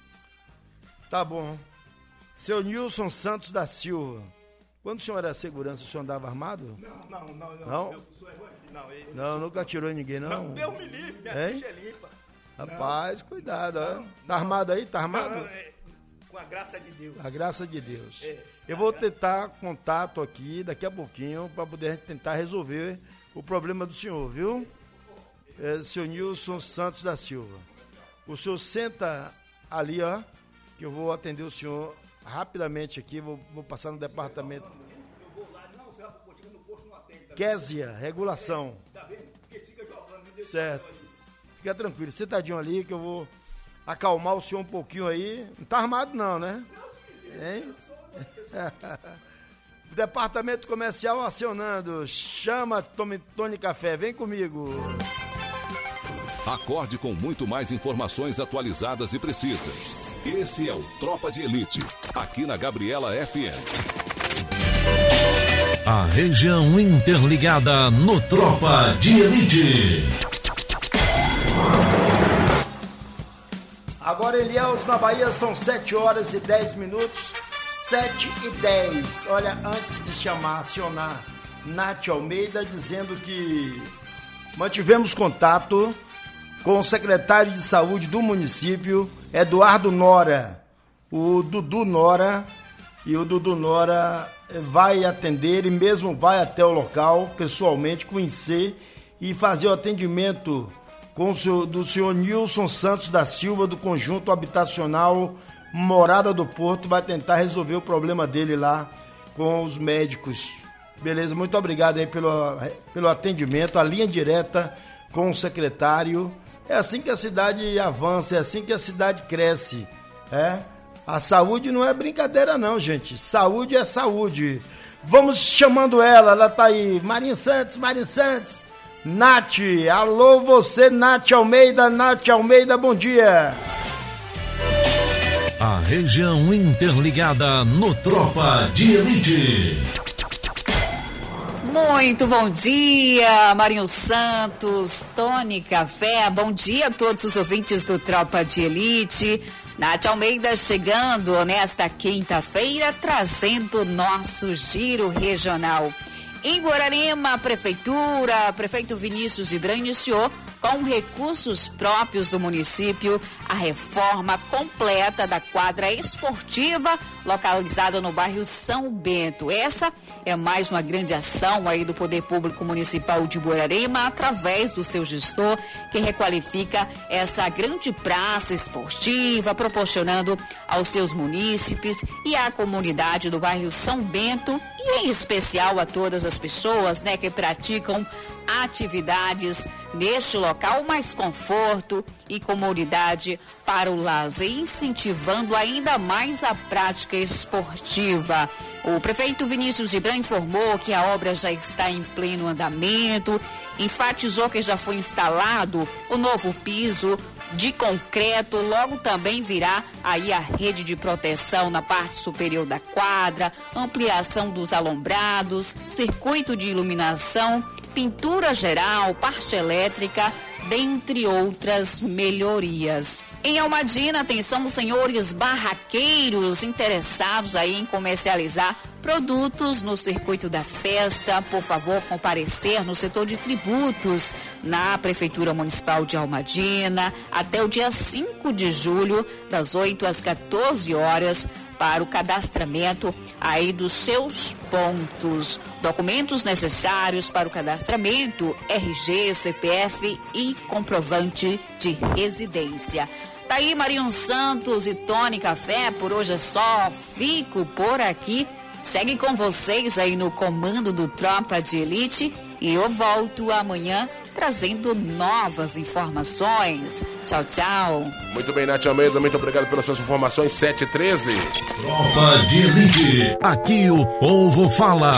Tá bom. Seu Nilson Santos da Silva, quando o senhor era segurança, o senhor andava armado? Não, não, não. Não, não? Eu sou não, eu, não nunca atirou em ninguém, não? Não, Deus me livre, minha ficha é limpa. Rapaz, não. cuidado, não, ó. Tá armado aí? Tá armado? Não, é, com a graça de Deus. A graça de Deus. É, eu vou tentar contato aqui daqui a pouquinho para poder tentar resolver o problema do senhor, viu? É, seu Nilson Santos da Silva. O senhor senta ali, ó, que eu vou atender o senhor rapidamente aqui, vou, vou passar no departamento. Eu vou lá, não, você vai no posto, não atende. Késia, regulação. Tá vendo? Porque eles ficam jogando. Certo. Fica tranquilo, sentadinho ali que eu vou acalmar o senhor um pouquinho aí. Não tá armado não, né? Hein? Departamento comercial acionando. Chama Tome, Tony Café, vem comigo. Acorde com muito mais informações atualizadas e precisas. Esse é o Tropa de Elite, aqui na Gabriela F M. A região interligada no Tropa de Elite. Agora, Elielson, na Bahia, são sete horas e dez minutos. sete e dez. Olha, antes de chamar, acionar Nath Almeida, dizendo que mantivemos contato com o secretário de saúde do município, Eduardo Nora, o Dudu Nora, e o Dudu Nora vai atender e mesmo vai até o local, pessoalmente, conhecer e fazer o atendimento com o senhor, do senhor Nilson Santos da Silva, do Conjunto Habitacional Morada do Porto, vai tentar resolver o problema dele lá com os médicos. Beleza, muito obrigado aí pelo, pelo atendimento, a linha direta com o secretário. É assim que a cidade avança, é assim que a cidade cresce, é? A saúde não é brincadeira não, gente. Saúde é saúde. Vamos chamando ela, ela tá aí. Marinho Santos, Marinho Santos. Nath, alô você, Nath Almeida, Nath Almeida, bom dia. A região interligada no Tropa de Elite. Muito bom dia, Marinho Santos, Tony Café, bom dia a todos os ouvintes do Tropa de Elite. Nath Almeida chegando nesta quinta-feira, trazendo nosso giro regional. Em Guararema, a prefeitura, prefeito Vinícius Gibran iniciou com recursos próprios do município a reforma completa da quadra esportiva localizada no bairro São Bento. Essa é mais uma grande ação aí do Poder Público Municipal de Guararema através do seu gestor, que requalifica essa grande praça esportiva, proporcionando aos seus munícipes e à comunidade do bairro São Bento e em especial a todas as pessoas, né, que praticam atividades neste local, mais conforto e comodidade para o lazer, incentivando ainda mais a prática esportiva. O prefeito Vinícius Gibran informou que a obra já está em pleno andamento, enfatizou que já foi instalado o novo piso de concreto, logo também virá aí a rede de proteção na parte superior da quadra, ampliação dos alombrados, circuito de iluminação, pintura geral, parte elétrica, dentre outras melhorias. Em Almadina, atenção, senhores barraqueiros interessados aí em comercializar produtos no circuito da festa, por favor, comparecer no setor de tributos na Prefeitura Municipal de Almadina até o dia cinco de julho, das oito às quatorze horas, para o cadastramento aí dos seus pontos. Documentos necessários para o cadastramento: R G, C P F e comprovante de residência. Tá aí Marinho Santos e Tony Café, por hoje é só, fico por aqui. Segue com vocês aí no comando do Tropa de Elite e eu volto amanhã trazendo novas informações. Tchau, tchau. Muito bem, Nath Almeida, muito obrigado pelas suas informações. sete e treze. Tropa de Elite, aqui o povo fala.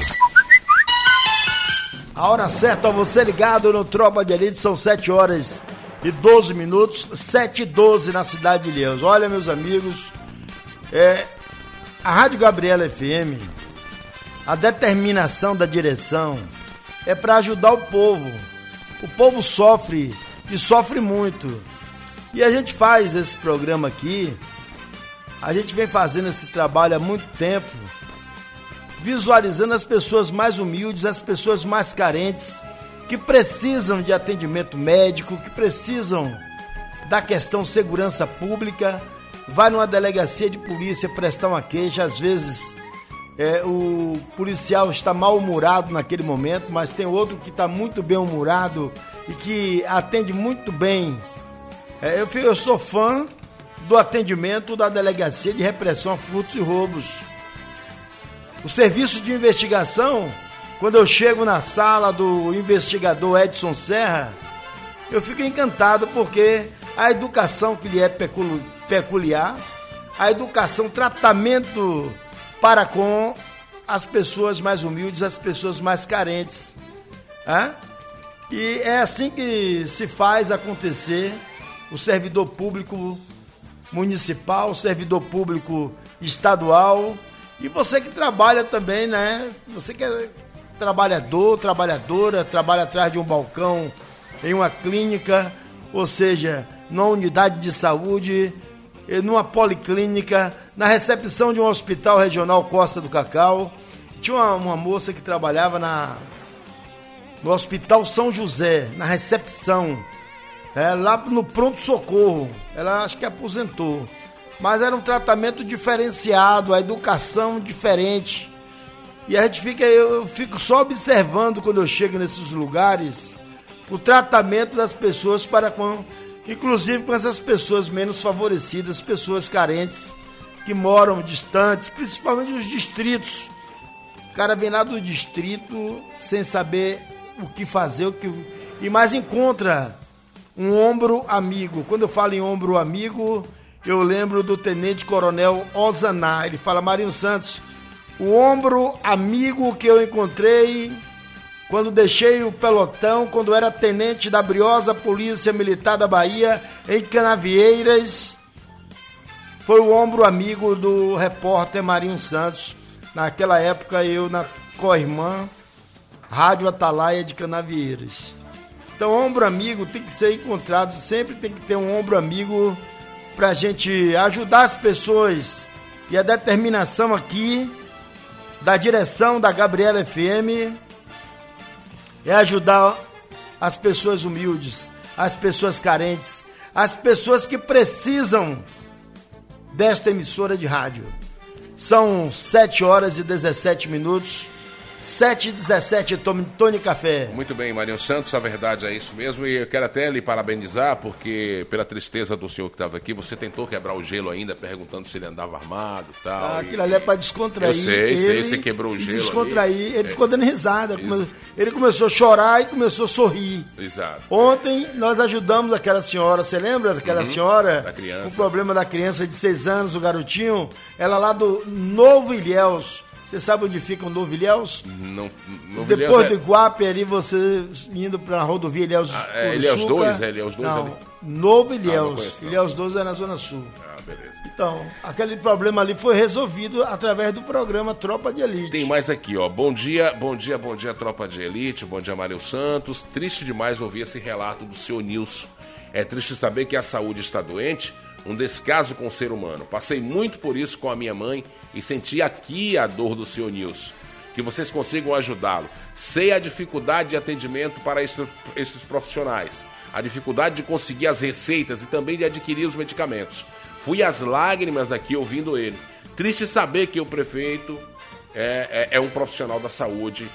A hora certa, você ligado no Tropa de Elite, são sete horas e doze minutos, sete e doze na cidade de Ilhéus. Olha, meus amigos, é... a Rádio Gabriela F M, a determinação da direção é para ajudar o povo. O povo sofre e sofre muito. E a gente faz esse programa aqui, a gente vem fazendo esse trabalho há muito tempo, visualizando as pessoas mais humildes, as pessoas mais carentes, que precisam de atendimento médico, que precisam da questão segurança pública. Vai numa delegacia de polícia prestar uma queixa, às vezes é, o policial está mal-humorado naquele momento, mas tem outro que está muito bem-humorado e que atende muito bem. É, eu, eu sou fã do atendimento da Delegacia de Repressão a Furtos e Roubos. O serviço de investigação, quando eu chego na sala do investigador Edson Serra, eu fico encantado porque a educação que lhe é peculiar, peculiar, a educação, tratamento para com as pessoas mais humildes, as pessoas mais carentes. É? E é assim que se faz acontecer o servidor público municipal, o servidor público estadual E você que trabalha também, né? Você que é trabalhador, trabalhadora, trabalha atrás de um balcão em uma clínica, ou seja, numa unidade de saúde, numa policlínica, na recepção de um hospital regional Costa do Cacau. Tinha uma, uma moça que trabalhava na, no Hospital São José, na recepção, é, lá no pronto-socorro. Ela acho que aposentou. Mas era um tratamento diferenciado, a educação diferente. E a gente fica, eu fico só observando quando eu chego nesses lugares o tratamento das pessoas para com, inclusive com essas pessoas menos favorecidas, pessoas carentes que moram distantes, principalmente os distritos. O cara vem lá do distrito sem saber o que fazer, o que e mais encontra um ombro amigo. Quando eu falo em ombro amigo, eu lembro do Tenente Coronel Ozaná. Ele fala: Marinho Santos, o ombro amigo que eu encontrei quando deixei o pelotão, quando era tenente da briosa Polícia Militar da Bahia, em Canavieiras, foi o ombro amigo do repórter Marinho Santos. Naquela época eu na co-irmã Rádio Atalaia de Canavieiras. Então, ombro amigo tem que ser encontrado, sempre tem que ter um ombro amigo para a gente ajudar as pessoas. E a determinação aqui da direção da Gabriela F M é ajudar as pessoas humildes, as pessoas carentes, as pessoas que precisam desta emissora de rádio. São sete horas e dezessete minutos. sete e dezessete, Tony Café. Muito bem, Marinho Santos, a verdade é isso mesmo. E eu quero até lhe parabenizar, porque pela tristeza do senhor que estava aqui, você tentou quebrar o gelo ainda, perguntando se ele andava armado e tal. Ah, aquilo ali é para descontrair. Eu sei, ele, sei, você quebrou o gelo. Descontrair, ali. Ele é. ficou dando risada. Come... Ele começou a chorar e começou a sorrir. Exato. Ontem nós ajudamos aquela senhora, você lembra daquela uhum, senhora? Da criança. O problema da criança de seis anos, o garotinho, ela lá do Novo Ilhéus. Você sabe onde fica o Novo Ilhéus? Não, Novo Depois Ilhéus do é... Iguape, ali você indo para a rodovia Ilhéus. Ah, é Ilhéus dois? É Ilhéus dois não, ali? Novo Ilhéus. Ah, conheço, Ilhéus dois é na Zona Sul. Ah, beleza. Então, aquele problema ali foi resolvido através do programa Tropa de Elite. Tem mais aqui, ó. Bom dia, bom dia, bom dia, Tropa de Elite. Bom dia, Mário Santos. Triste demais ouvir esse relato do senhor Nilson. É triste saber que a saúde está doente. Um descaso com o ser humano. Passei muito por isso com a minha mãe e senti aqui a dor do senhor Nilson. Que vocês consigam ajudá-lo. Sei a dificuldade de atendimento para esses profissionais. A dificuldade de conseguir as receitas e também de adquirir os medicamentos. Fui às lágrimas aqui ouvindo ele. Triste saber que o prefeito é, é, é um profissional da saúde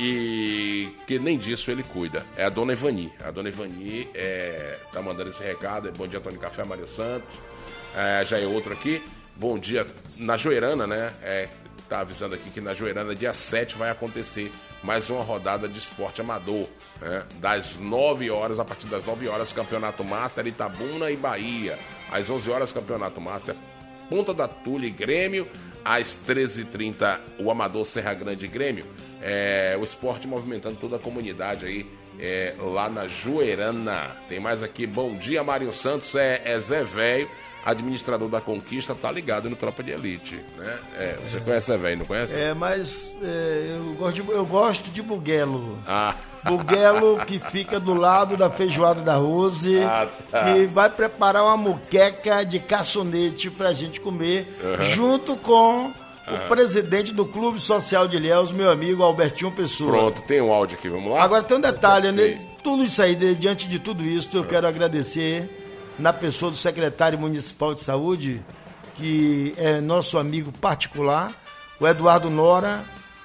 e que nem disso ele cuida. É a dona Ivani. A dona Ivani é, tá mandando esse recado. Bom dia, Tony Café, Mário Santos. É, já é outro aqui. Bom dia. Na Joerana, né? É, tá avisando aqui que na Joerana, dia sete, vai acontecer mais uma rodada de esporte amador. Né? Das nove horas, a partir das nove horas, Campeonato Master, Itabuna e Bahia. Às onze horas, Campeonato Master, Ponta da Tulha e Grêmio. Às treze e trinta, o Amador Serra Grande e Grêmio. É, o esporte movimentando toda a comunidade aí, é, lá na Joerana. Tem mais aqui, bom dia, Mário Santos, é, é Zé Velho, administrador da Conquista, tá ligado no Tropa de Elite, né? É, você é. conhece Zé Velho, não conhece? É, mas é, eu, gosto de, eu gosto de Buguelo. Ah. Buguelo, que fica do lado da feijoada da Rose, ah, tá. E vai preparar uma muqueca de caçonete pra gente comer, uhum. junto com o uhum. presidente do Clube Social de Ilhéus, meu amigo Albertinho Pessoa. Pronto, tem um áudio aqui, vamos lá? Agora tem um detalhe, né? Tudo isso aí, diante de tudo isso, eu uhum. quero agradecer na pessoa do secretário municipal de saúde, que é nosso amigo particular, o Eduardo Nora,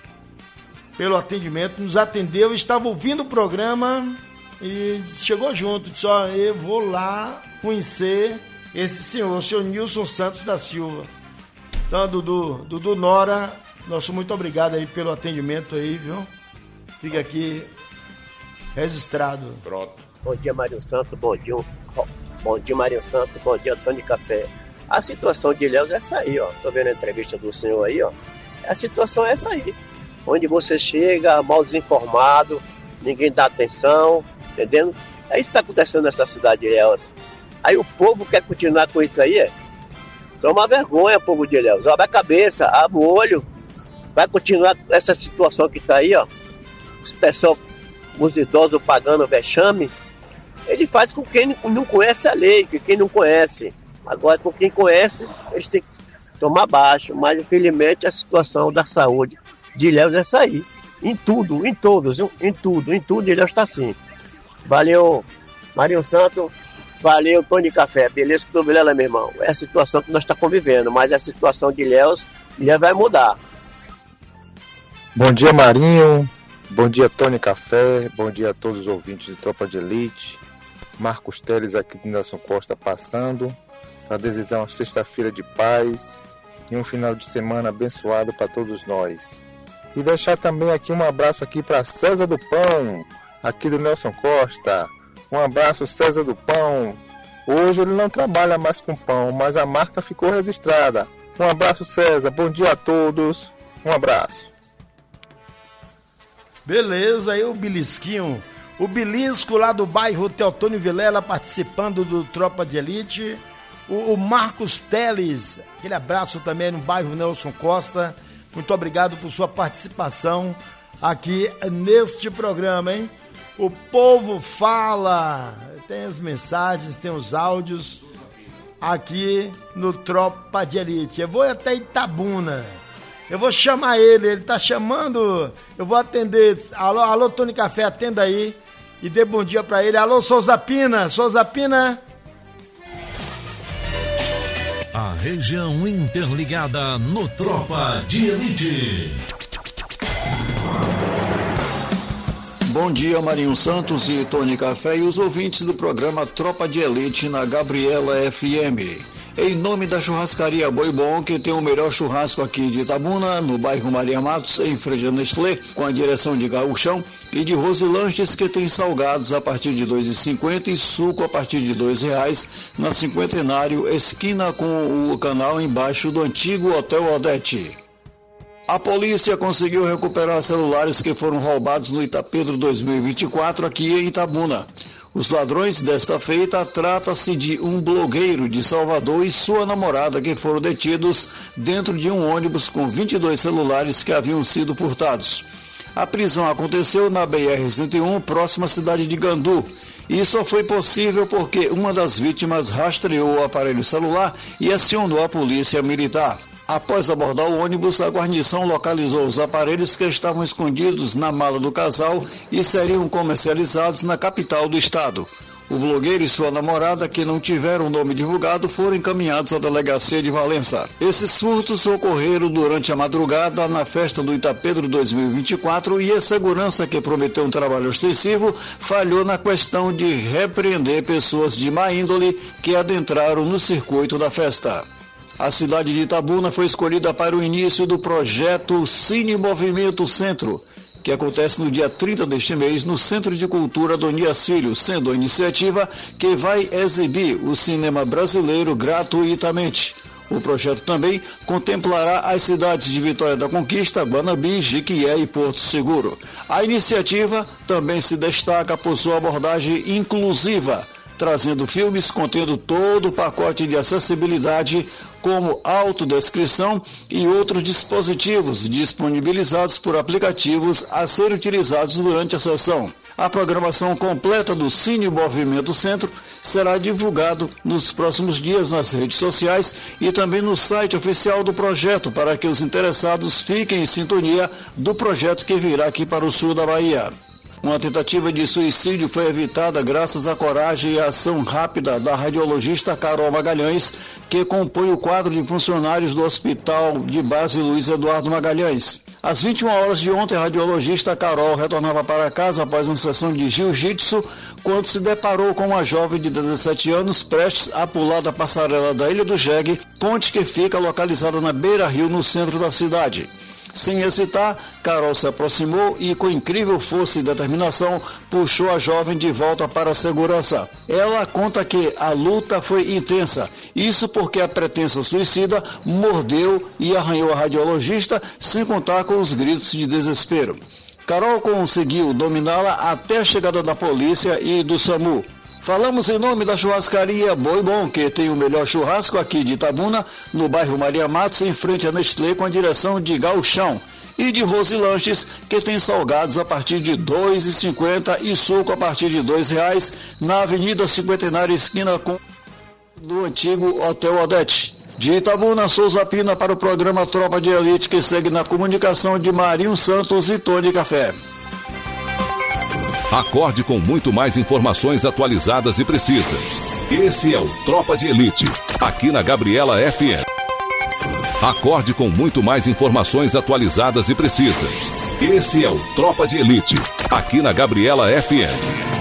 pelo atendimento, nos atendeu, estava ouvindo o programa e chegou junto, disse, ó, eu vou lá conhecer esse senhor, o senhor Nilson Santos da Silva. Então, Dudu, Dudu Nora, nosso muito obrigado aí pelo atendimento aí, viu? Fica aqui registrado. Pronto. Bom dia, Mário Santos, bom dia, bom dia, Mário Santos, bom dia, Tony Café. A situação de Ilhéus é essa aí, ó, tô vendo a entrevista do senhor aí, ó, a situação é essa aí. Onde você chega mal desinformado, ninguém dá atenção, entendendo? É isso que está acontecendo nessa cidade de Ilhéus. Aí o povo quer continuar com isso aí, é? Toma vergonha, povo de Ilhéus. Abre a cabeça, abre o olho. Vai continuar essa situação que está aí, ó. Os pessoal, os idosos pagando vexame. Ele faz com quem não conhece a lei, com quem não conhece. Agora, com quem conhece, eles têm que tomar baixo. Mas, infelizmente, a situação da saúde de Ilhéus é essa aí. Em tudo, em todos, em tudo, em tudo, Ilhéus está assim. Valeu, Marinho Santo. Valeu, Tony Café. Beleza, Vilela, meu irmão. É a situação que nós estamos convivendo, mas a situação de Ilhéus, Ilhéus vai mudar. Bom dia, Marinho. Bom dia, Tony Café. Bom dia a todos os ouvintes de Tropa de Elite. Marcos Teles aqui de Nelson Costa passando para desejar uma sexta-feira de paz e um final de semana abençoado para todos nós. E deixar também aqui um abraço aqui para César do Pão, aqui do Nelson Costa. Um abraço, César do Pão. Hoje ele não trabalha mais com pão, mas a marca ficou registrada. Um abraço, César. Bom dia a todos. Um abraço. Beleza, aí o Bilisquinho. O Bilisco lá do bairro Teotônio Vilela participando do Tropa de Elite. O, o Marcos Teles, aquele abraço também no bairro Nelson Costa. Muito obrigado por sua participação aqui neste programa, hein? O povo fala, tem as mensagens, tem os áudios aqui no Tropa de Elite. Eu vou até Itabuna, eu vou chamar ele, ele tá chamando, eu vou atender. Alô, alô, Tony Café, atenda aí e dê bom dia pra ele. Alô, Souza Pina, Souza Pina. A região interligada no Tropa de Elite. Bom dia, Marinho Santos e Tony Café e os ouvintes do programa Tropa de Elite na Gabriela F M. Em nome da churrascaria Boi Bom, que tem o melhor churrasco aqui de Itabuna, no bairro Maria Matos, em frente a Nestlé, com a direção de Gaúchão, e de Rose Lanches, que tem salgados a partir de dois reais e cinquenta centavos e suco a partir de dois reais, na Cinquentenário, esquina com o canal embaixo do antigo Hotel Odete. A polícia conseguiu recuperar celulares que foram roubados no Itapedro dois mil e vinte e quatro aqui em Itabuna. Os ladrões desta feita trata-se de um blogueiro de Salvador e sua namorada que foram detidos dentro de um ônibus com vinte e dois celulares que haviam sido furtados. A prisão aconteceu na B R cento e um, próxima à cidade de Gandu. E só foi possível porque uma das vítimas rastreou o aparelho celular e acionou a polícia militar. Após abordar o ônibus, a guarnição localizou os aparelhos que estavam escondidos na mala do casal e seriam comercializados na capital do estado. O blogueiro e sua namorada, que não tiveram o nome divulgado, foram encaminhados à delegacia de Valença. Esses furtos ocorreram durante a madrugada na festa do Itapedro dois mil e vinte e quatro e a segurança, que prometeu um trabalho ostensivo, falhou na questão de repreender pessoas de má índole que adentraram no circuito da festa. A cidade de Itabuna foi escolhida para o início do projeto Cine Movimento Centro, que acontece no dia trinta deste mês no Centro de Cultura Donias Filho, sendo a iniciativa que vai exibir o cinema brasileiro gratuitamente. O projeto também contemplará as cidades de Vitória da Conquista, Guanabi, Jiquié e Porto Seguro. A iniciativa também se destaca por sua abordagem inclusiva, trazendo filmes contendo todo o pacote de acessibilidade, como autodescrição e outros dispositivos disponibilizados por aplicativos a serem utilizados durante a sessão. A programação completa do Cine Movimento Centro será divulgado nos próximos dias nas redes sociais e também no site oficial do projeto, para que os interessados fiquem em sintonia do projeto que virá aqui para o sul da Bahia. Uma tentativa de suicídio foi evitada graças à coragem e à ação rápida da radiologista Carol Magalhães, que compõe o quadro de funcionários do Hospital de Base Luiz Eduardo Magalhães. Às vinte e uma horas de ontem, a radiologista Carol retornava para casa após uma sessão de jiu-jitsu, quando se deparou com uma jovem de dezessete anos prestes a pular da passarela da Ilha do Jegue, ponte que fica localizada na beira-rio, no centro da cidade. Sem hesitar, Carol se aproximou e, com incrível força e determinação, puxou a jovem de volta para a segurança. Ela conta que a luta foi intensa, isso porque a pretensa suicida mordeu e arranhou a radiologista, sem contar com os gritos de desespero. Carol conseguiu dominá-la até a chegada da polícia e do SAMU. Falamos em nome da churrascaria Boi Bom, que tem o melhor churrasco aqui de Itabuna, no bairro Maria Matos, em frente a Nestlé, com a direção de Galchão. E de Rose Lanches, que tem salgados a partir de dois reais e cinquenta centavos e suco a partir de dois reais, na Avenida Cinquentenária, esquina com do antigo Hotel Odete. De Itabuna, Souza Pina para o programa Tropa de Elite, que segue na comunicação de Marinho Santos e Tony Café. Acorde com muito mais informações atualizadas e precisas. Esse é o Tropa de Elite, aqui na Gabriela F M. Acorde com muito mais informações atualizadas e precisas. Esse é o Tropa de Elite, aqui na Gabriela F M.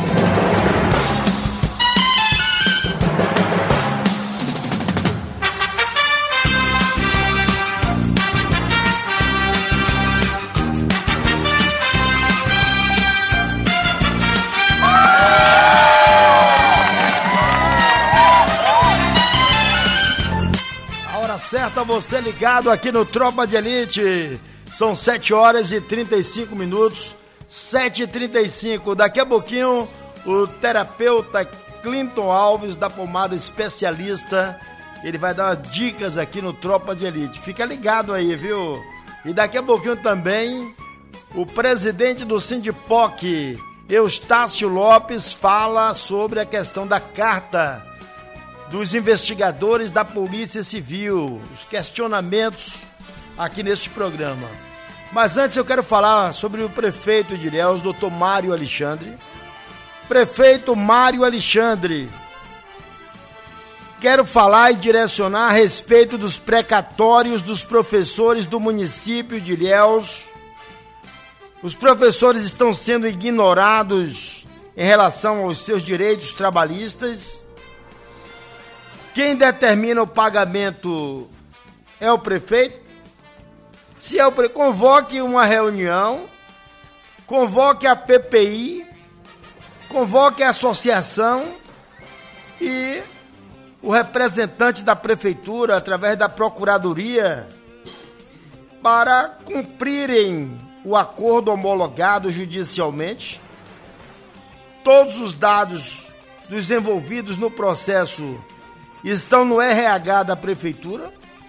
Certa, você ligado aqui no Tropa de Elite. São sete horas e trinta e cinco minutos. sete e trinta e cinco. Daqui a pouquinho, o terapeuta Clinton Alves, da Pomada Especialista, ele vai dar umas dicas aqui no Tropa de Elite. Fica ligado aí, viu? E daqui a pouquinho também, o presidente do Sindipoc, Eustácio Lopes, fala sobre a questão da carta dos investigadores da Polícia Civil, os questionamentos aqui neste programa. Mas antes eu quero falar sobre o prefeito de Ilhéus, doutor Mário Alexandre. Prefeito Mário Alexandre, quero falar e direcionar a respeito dos precatórios dos professores do município de Ilhéus. Os professores estão sendo ignorados em relação aos seus direitos trabalhistas. Quem determina o pagamento é o prefeito. Se é o prefeito, convoque uma reunião, convoque a P P I, convoque a associação e o representante da prefeitura, através da procuradoria, para cumprirem o acordo homologado judicialmente. Todos os dados dos envolvidos no processo estão no R H da prefeitura.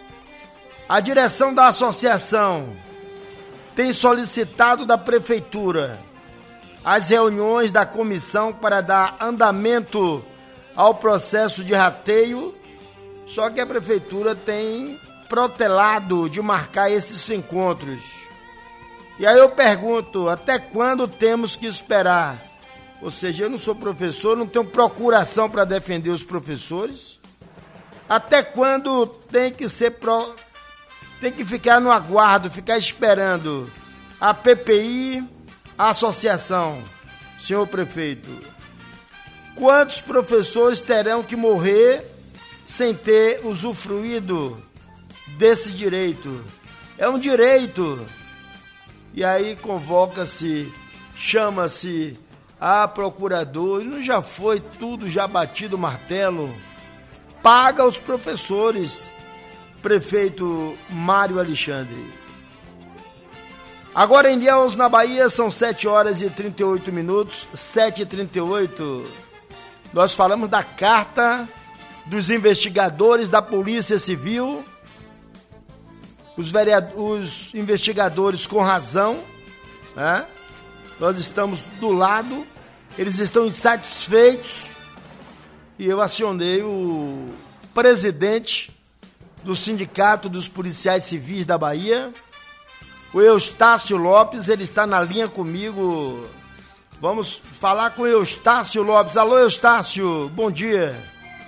A direção da associação tem solicitado da prefeitura as reuniões da comissão para dar andamento ao processo de rateio, só que a prefeitura tem protelado de marcar esses encontros. E aí eu pergunto, até quando temos que esperar? Ou seja, eu não sou professor, não tenho procuração para defender os professores. Até quando tem que ser pro... tem que ficar no aguardo, ficar esperando a P P I, a associação, senhor prefeito? Quantos professores terão que morrer sem ter usufruído desse direito? É um direito. E aí convoca-se, chama-se a procurador, e não já foi tudo já batido o martelo? Paga os professores, prefeito Mário Alexandre. Agora em Ilhéus, na Bahia, são sete horas e trinta e oito minutos, sete e trinta e oito. Nós falamos da carta dos investigadores da Polícia Civil. Os, vereadores, os investigadores com razão, né? Nós estamos do lado, eles estão insatisfeitos, e eu acionei o presidente do Sindicato dos Policiais Civis da Bahia, o Eustácio Lopes. Ele está na linha comigo. Vamos falar com o Eustácio Lopes. Alô, Eustácio, bom dia.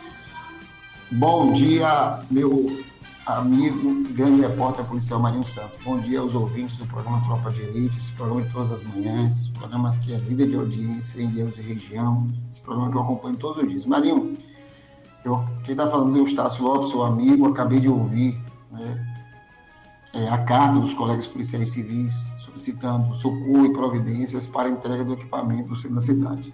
Bom dia, meu amigo, grande repórter policial Marinho Santos. Bom dia aos ouvintes do programa Tropa de Elite, esse programa de todas as manhãs, esse programa que é líder de audiência em Ilhéus e região, esse programa que eu acompanho todos os dias. Marinho, eu, quem está falando é o Eustácio Lopes, seu amigo. Acabei de ouvir, né, é, a carta dos colegas policiais civis solicitando socorro e providências para a entrega do equipamento no centro da cidade.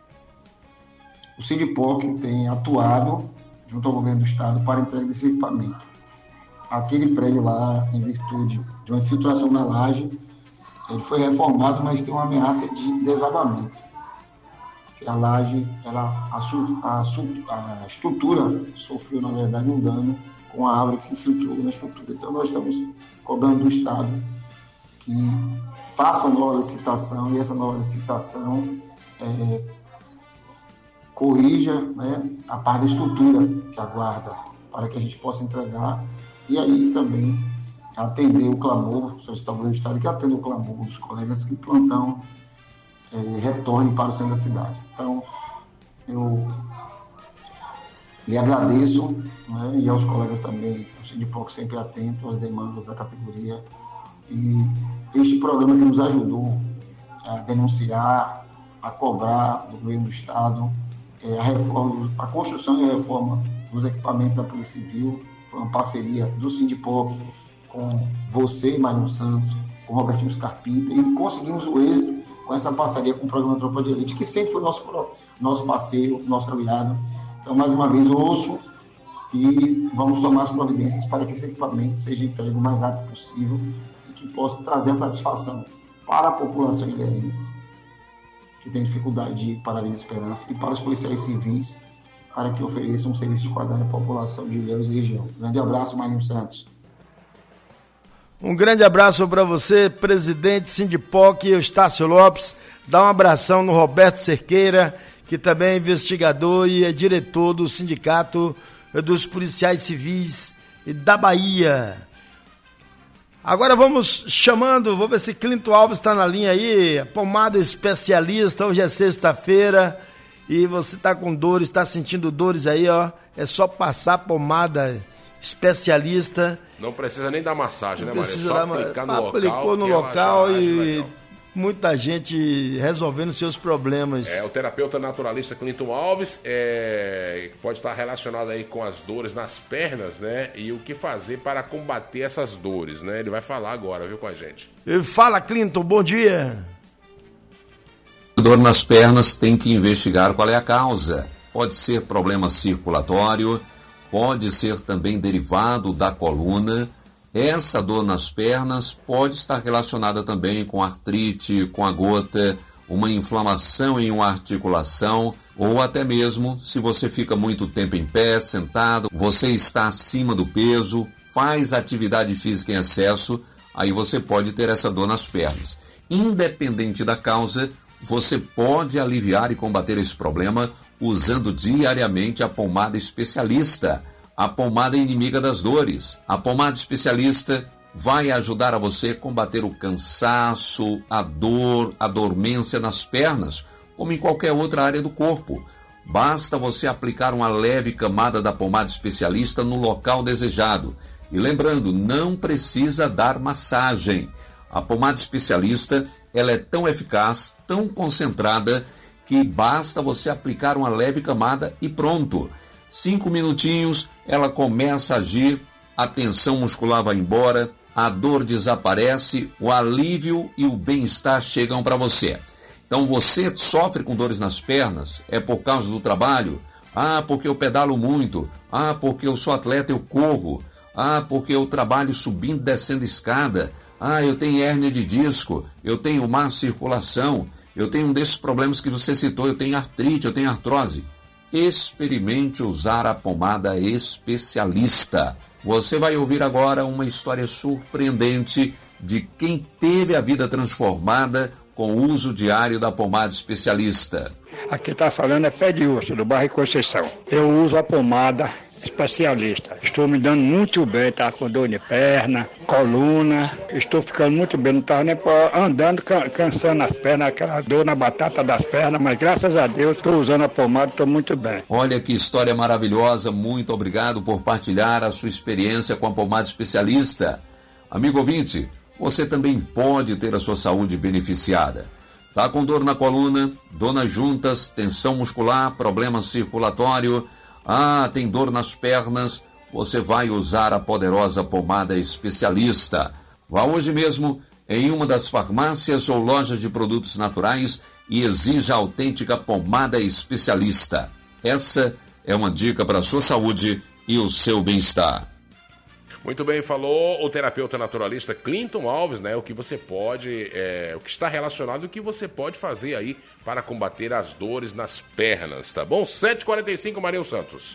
O Sindipoc tem atuado junto ao governo do estado para a entrega desse equipamento. Aquele prédio lá, em virtude de uma infiltração na laje, ele foi reformado, mas tem uma ameaça de desabamento. que a laje, ela, a, a, a estrutura sofreu, na verdade, um dano com a árvore que infiltrou na estrutura. Então, nós estamos cobrando do Estado que faça uma nova licitação, e essa nova licitação é, corrija, né, a parte da estrutura que aguarda, para que a gente possa entregar, e aí também atender o clamor, solicitar ao governo do Estado que atenda o clamor dos colegas que plantão é, retorne para o centro da cidade. Então, eu lhe agradeço, né, e aos colegas também, o Sindipoc sempre atento às demandas da categoria, e este programa que nos ajudou a denunciar, a cobrar do governo do Estado é, a reforma, a construção e a reforma dos equipamentos da Polícia Civil, foi uma parceria do Sindipoc com você, Marinho Santos, com Robertinho Scarpita, e conseguimos o êxito com essa parceria com o programa Tropa de Elite, que sempre foi nosso, nosso parceiro, nosso aliado. Então, mais uma vez, ouço e vamos tomar as providências para que esse equipamento seja entregue o mais rápido possível e que possa trazer satisfação para a população ilhéense, que tem dificuldade de ir para a Vila Esperança, e para os policiais civis, para que ofereçam um serviço de qualidade à população de Ilhéus e região. Grande abraço, Marinho Santos. Um grande abraço para você, presidente Sindipoc, Eustácio Lopes. Dá um abração no Roberto Cerqueira, que também é investigador e é diretor do Sindicato dos Policiais Civis da Bahia. Agora vamos chamando, vou ver se Clinton Alves está na linha aí, pomada especialista, hoje é sexta-feira e você está com dores, está sentindo dores aí, ó, é só passar pomada especialista. Não precisa nem dar massagem, né, Maria? Só dar, aplicar no aplicou local. Aplicou no local e muita gente resolvendo seus problemas. É, o terapeuta naturalista Clinton Alves é, pode estar relacionado aí com as dores nas pernas, né? E o que fazer para combater essas dores, né? Ele vai falar agora, viu, com a gente. Fala, Clinton, bom dia. Dor nas pernas, tem que investigar qual é a causa. Pode ser problema circulatório, pode ser também derivado da coluna. Essa dor nas pernas pode estar relacionada também com artrite, com a gota, uma inflamação em uma articulação, ou até mesmo se você fica muito tempo em pé, sentado, você está acima do peso, faz atividade física em excesso, aí você pode ter essa dor nas pernas. Independente da causa, você pode aliviar e combater esse problema usando diariamente a pomada especialista, a pomada inimiga das dores. A pomada especialista vai ajudar a você a combater o cansaço, a dor, a dormência nas pernas, como em qualquer outra área do corpo. Basta você aplicar uma leve camada da pomada especialista no local desejado. E lembrando, não precisa dar massagem. A pomada especialista, ela é tão eficaz, tão concentrada, que basta você aplicar uma leve camada e pronto. Cinco minutinhos, ela começa a agir, a tensão muscular vai embora, a dor desaparece, o alívio e o bem-estar chegam para você. Então você sofre com dores nas pernas, é por causa do trabalho? Ah, porque eu pedalo muito. Ah, porque eu sou atleta, eu corro. Ah, porque eu trabalho subindo e descendo escada. Ah, eu tenho hérnia de disco, eu tenho má circulação, eu tenho um desses problemas que você citou, eu tenho artrite, eu tenho artrose. Experimente usar a pomada especialista. Você vai ouvir agora uma história surpreendente de quem teve a vida transformada com o uso diário da pomada especialista. Aqui está falando é Pé de Urso, do bairro Conceição. Eu uso a pomada especialista. Estou me dando muito bem, tá com dor de perna, coluna. Estou ficando muito bem, não estava nem andando, cansando as pernas, aquela dor na batata das pernas, mas graças a Deus estou usando a pomada, estou muito bem. Olha que história maravilhosa, muito obrigado por partilhar a sua experiência com a pomada especialista. Amigo ouvinte, você também pode ter a sua saúde beneficiada. Tá com dor na coluna, dor nas juntas, tensão muscular, problema circulatório, ah, tem dor nas pernas, você vai usar a poderosa pomada especialista. Vá hoje mesmo em uma das farmácias ou lojas de produtos naturais e exija a autêntica pomada especialista. Essa é uma dica para a sua saúde e o seu bem-estar. Muito bem, falou o terapeuta naturalista Clinton Alves, né? O que você pode, é, o que está relacionado, o que você pode fazer aí para combater as dores nas pernas, tá bom? sete e quarenta e cinco, Marinho Santos.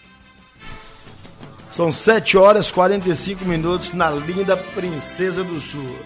São sete horas e quarenta e cinco minutos na linda Princesa do Sul.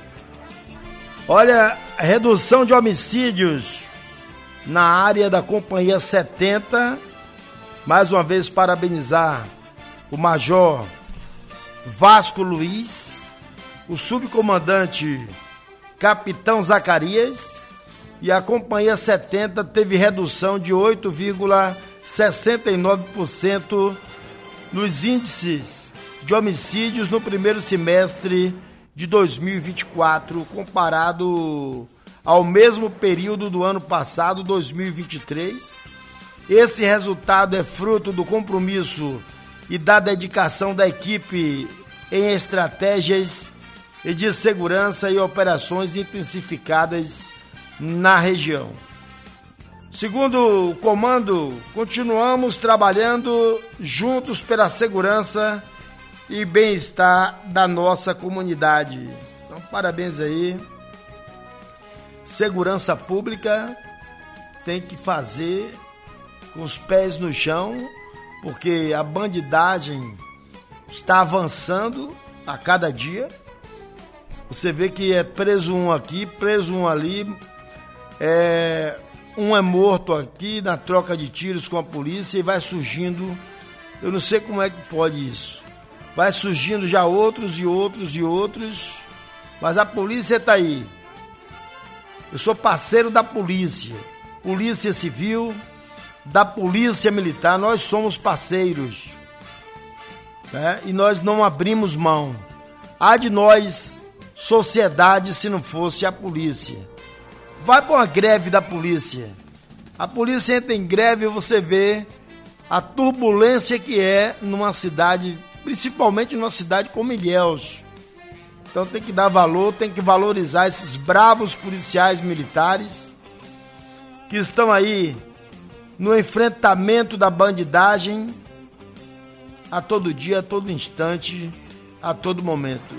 Olha, a redução de homicídios na área da Companhia setenta. Mais uma vez parabenizar o Major Vasco Luiz, o subcomandante Capitão Zacarias, e a Companhia setenta teve redução de oito vírgula sessenta e nove por cento nos índices de homicídios no primeiro semestre de dois mil e vinte e quatro, comparado ao mesmo período do ano passado, dois mil e vinte e três. Esse resultado é fruto do compromisso e da dedicação da equipe em estratégias de segurança e operações intensificadas na região. Segundo o comando, continuamos trabalhando juntos pela segurança e bem-estar da nossa comunidade. Então, parabéns aí. Segurança pública tem que fazer com os pés no chão, porque a bandidagem está avançando a cada dia. Você vê que é preso um aqui, preso um ali, é, um é morto aqui na troca de tiros com a polícia e vai surgindo, eu não sei como é que pode isso, vai surgindo já outros e outros e outros, mas a polícia está aí. Eu sou parceiro da polícia, Polícia Civil, da Polícia Militar, nós somos parceiros, né? E nós não abrimos mão. Há de nós, sociedade, se não fosse a polícia. Vai para uma greve da polícia. A polícia entra em greve e você vê a turbulência que é numa cidade, principalmente numa cidade como Ilhéus. Então tem que dar valor, tem que valorizar esses bravos policiais militares que estão aí no enfrentamento da bandidagem a todo dia, a todo instante, a todo momento.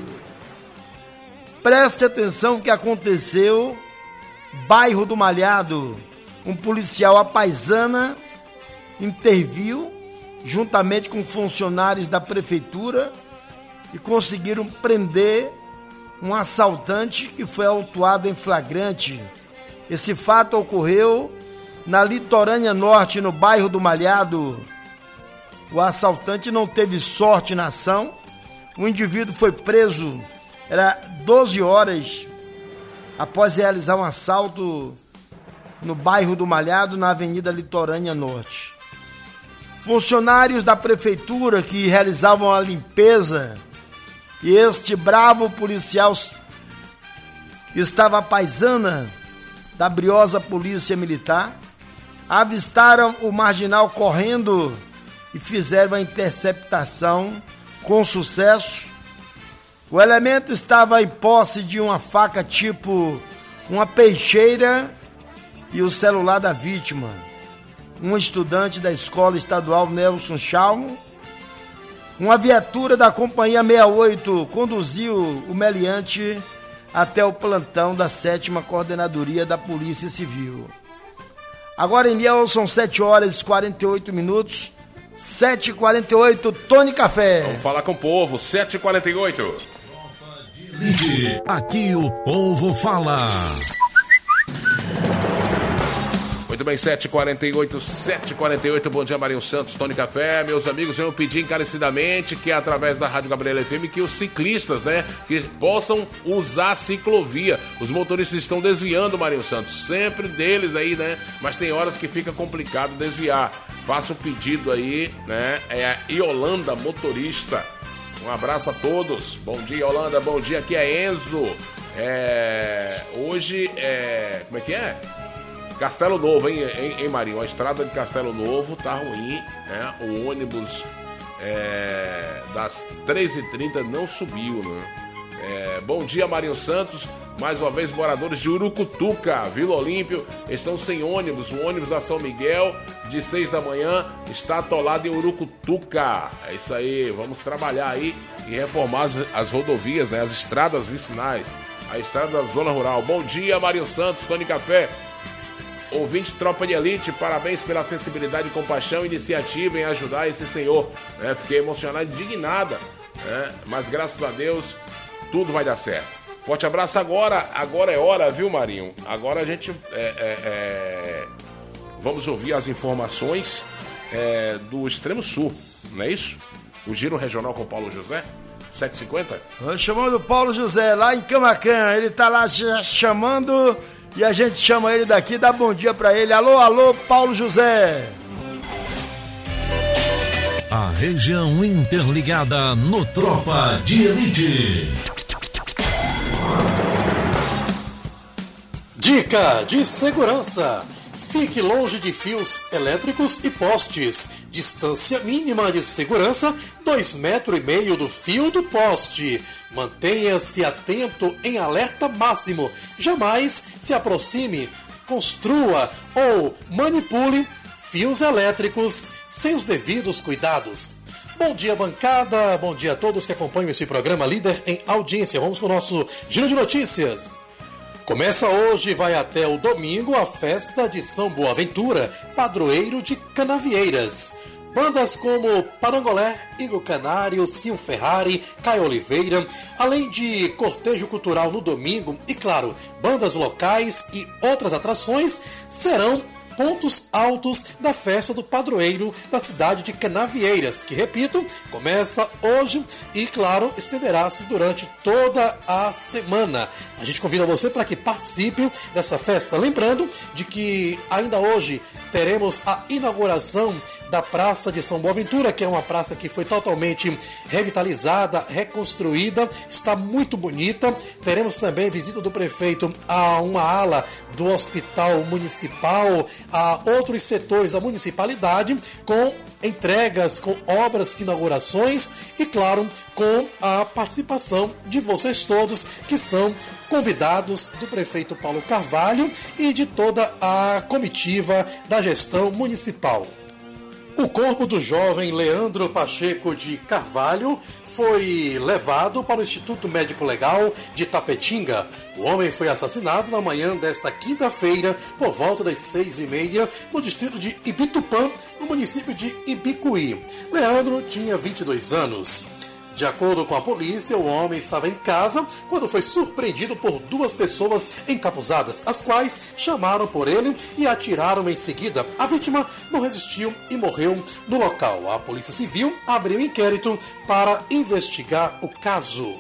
Preste atenção no que aconteceu, bairro do Malhado. Um policial à paisana interviu juntamente com funcionários da prefeitura e conseguiram prender um assaltante que foi autuado em flagrante. Esse fato ocorreu na Litorânea Norte, no bairro do Malhado. O assaltante não teve sorte na ação. O indivíduo foi preso, era doze horas, após realizar um assalto no bairro do Malhado, na Avenida Litorânea Norte. Funcionários da prefeitura que realizavam a limpeza, e este bravo policial estava à paisana da briosa Polícia Militar, avistaram o marginal correndo e fizeram a interceptação com sucesso. O elemento estava em posse de uma faca tipo uma peixeira e o celular da vítima. Um estudante da Escola Estadual Nelson Chalmo. Uma viatura da Companhia sessenta e oito conduziu o meliante até o plantão da sétima Coordenadoria da Polícia Civil. Agora em Ilhéus são sete horas e quarenta e oito minutos. sete e quarenta e oito, Tony Café. Vamos falar com o povo, sete e quarenta e oito. Aqui o povo fala. Muito bem, sete e quarenta e oito, sete e quarenta e oito, bom dia Marinho Santos, Tony Café. Meus amigos, eu pedi encarecidamente que através da Rádio Gabriela F M que os ciclistas, né, que possam usar a ciclovia. Os motoristas estão desviando, Marinho Santos, sempre deles aí, né, mas tem horas que fica complicado desviar. Faça o pedido aí, né, é a Yolanda Motorista. Um abraço a todos, bom dia Yolanda, bom dia, aqui é Enzo. É... Hoje é... como é que é? Castelo Novo, hein, hein, hein, Marinho? A estrada de Castelo Novo tá ruim, né? O ônibus é, das treze e trinta não subiu, né? É, bom dia, Marinho Santos. Mais uma vez, moradores de Urucutuca, Vila Olímpio, estão sem ônibus. O ônibus da São Miguel, de seis da manhã, está atolado em Urucutuca. É isso aí, vamos trabalhar aí e reformar as, as rodovias, né, as estradas vicinais, a estrada da zona rural. Bom dia, Marinho Santos, Tony Café. Ouvinte Tropa de Elite, parabéns pela sensibilidade, compaixão e iniciativa em ajudar esse senhor. É, fiquei emocionado, indignada, é, mas graças a Deus tudo vai dar certo. Forte abraço agora, agora é hora, viu, Marinho? Agora a gente é, é, é, vamos ouvir as informações é, do Extremo Sul, não é isso? O Giro Regional com Paulo José, sete e cinquenta. Estamos chamando o Paulo José lá em Camacan, ele tá lá chamando e a gente chama ele daqui, dá bom dia pra ele. Alô, alô, Paulo José. A região interligada no Tropa de Elite. Dica de segurança: fique longe de fios elétricos e postes. Distância mínima de segurança, dois metros e meio do fio do poste. Mantenha-se atento em alerta máximo. Jamais se aproxime, construa ou manipule fios elétricos sem os devidos cuidados. Bom dia, bancada. Bom dia a todos que acompanham esse programa líder em audiência. Vamos com o nosso giro de notícias. Começa hoje e vai até o domingo a festa de São Boaventura, padroeiro de Canavieiras. Bandas como Parangolé, Igor Canário, Sil Ferrari, Caio Oliveira, além de cortejo cultural no domingo e, claro, bandas locais e outras atrações serão pontos altos da festa do padroeiro da cidade de Canavieiras, que, repito, começa hoje e, claro, estenderá-se durante toda a semana. A gente convida você para que participe dessa festa. Lembrando de que ainda hoje teremos a inauguração da Praça de São Boaventura, que é uma praça que foi totalmente revitalizada, reconstruída, está muito bonita. Teremos também visita do prefeito a uma ala do Hospital Municipal, a outros setores da municipalidade, com entregas, com obras, inaugurações e, claro, com a participação de vocês todos que são convidados do prefeito Paulo Carvalho e de toda a comitiva da gestão municipal. O corpo do jovem Leandro Pacheco de Carvalho foi levado para o Instituto Médico Legal de Tapetinga. O homem foi assassinado na manhã desta quinta-feira, por volta das seis e meia, no distrito de Ibitupã, no município de Ibicuí. Leandro tinha vinte e dois anos. De acordo com a polícia, o homem estava em casa quando foi surpreendido por duas pessoas encapuzadas, as quais chamaram por ele e atiraram em seguida. A vítima não resistiu e morreu no local. A Polícia Civil abriu inquérito para investigar o caso.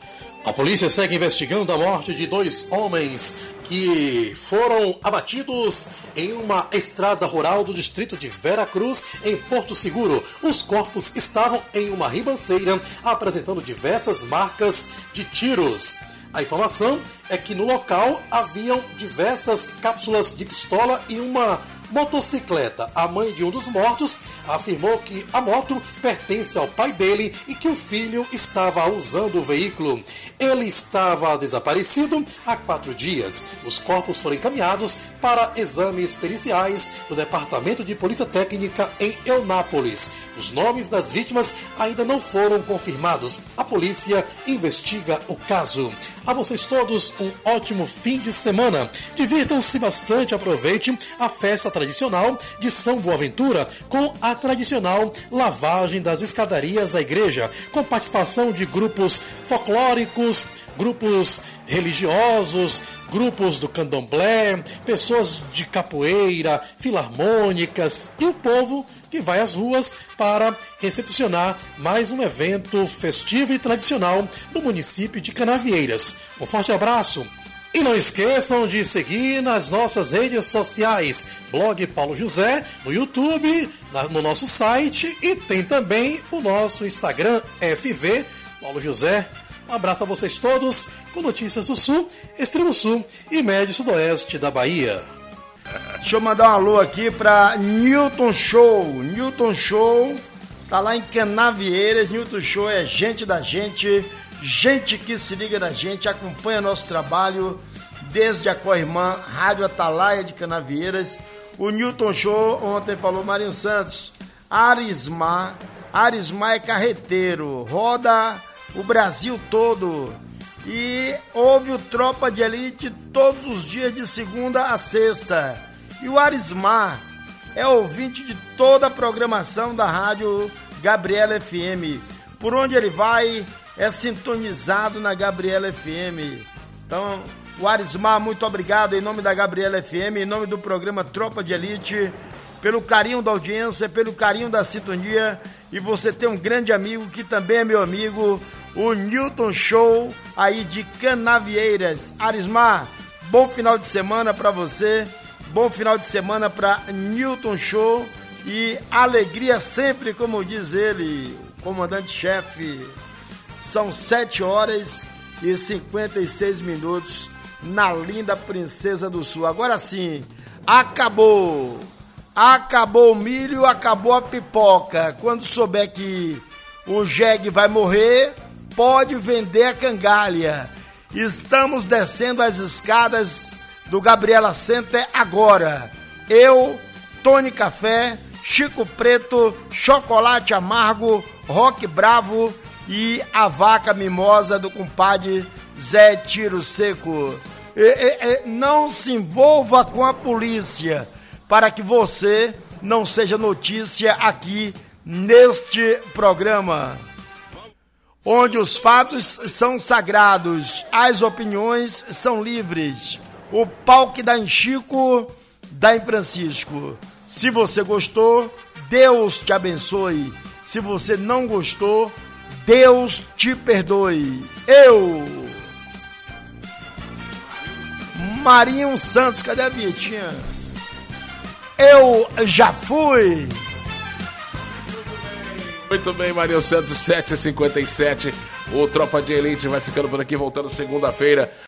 A polícia segue investigando a morte de dois homens que foram abatidos em uma estrada rural do distrito de Vera Cruz, em Porto Seguro. Os corpos estavam em uma ribanceira, apresentando diversas marcas de tiros. A informação é que no local haviam diversas cápsulas de pistola e uma motocicleta. A mãe de um dos mortos afirmou que a moto pertence ao pai dele e que o filho estava usando o veículo. Ele estava desaparecido há quatro dias. Os corpos foram encaminhados para exames periciais do Departamento de Polícia Técnica em Eunápolis. Os nomes das vítimas ainda não foram confirmados. A polícia investiga o caso. A vocês todos, um ótimo fim de semana. Divirtam-se bastante, aproveite a festa tradicional de São Boaventura com a tradicional lavagem das escadarias da igreja, com participação de grupos folclóricos, grupos religiosos, grupos do candomblé, pessoas de capoeira, filarmônicas e o povo que vai às ruas para recepcionar mais um evento festivo e tradicional no município de Canavieiras. Um forte abraço! E não esqueçam de seguir nas nossas redes sociais, blog Paulo José, no YouTube, no nosso site e tem também o nosso Instagram, F V Paulo José. Um abraço a vocês todos com notícias do Sul, Extremo Sul e Médio Sudoeste da Bahia. Deixa eu mandar um alô aqui pra Newton Show. Newton Show tá lá em Canavieiras. Newton Show é gente da gente. gente que se liga na gente, acompanha nosso trabalho desde a Coirmã, Rádio Atalaia de Canavieiras. O Newton Show ontem falou, Marinho Santos, Arismar, Arismar é carreteiro, roda o Brasil todo e ouve o Tropa de Elite todos os dias de segunda a sexta. E o Arismar é ouvinte de toda a programação da Rádio Gabriela F M. Por onde ele vai, é sintonizado na Gabriela F M. Então, o Arismar, muito obrigado em nome da Gabriela F M, em nome do programa Tropa de Elite, pelo carinho da audiência, pelo carinho da sintonia. E você tem um grande amigo que também é meu amigo, o Newton Show, aí de Canavieiras. Arismar, bom final de semana para você, bom final de semana para Newton Show e alegria sempre, como diz ele, o comandante-chefe. São sete horas e cinquenta e seis minutos na linda Princesa do Sul. Agora sim, acabou. Acabou o milho, acabou a pipoca. Quando souber que o jegue vai morrer, pode vender a cangalha. Estamos descendo as escadas do Gabriela Center agora. Eu, Tony Café, Chico Preto, Chocolate Amargo, Rock Bravo e a vaca mimosa do compadre Zé Tiro Seco. E, e, e, não se envolva com a polícia para que você não seja notícia aqui neste programa, onde os fatos são sagrados, as opiniões são livres. O pau que dá em Chico, dá em Francisco. Se você gostou, Deus te abençoe. Se você não gostou, Deus te perdoe. Eu, Marinho Santos, cadê a vinhetinha? Eu já fui. Muito bem, Marinho Santos, sete e cinquenta e sete. O Tropa de Elite vai ficando por aqui, voltando segunda-feira.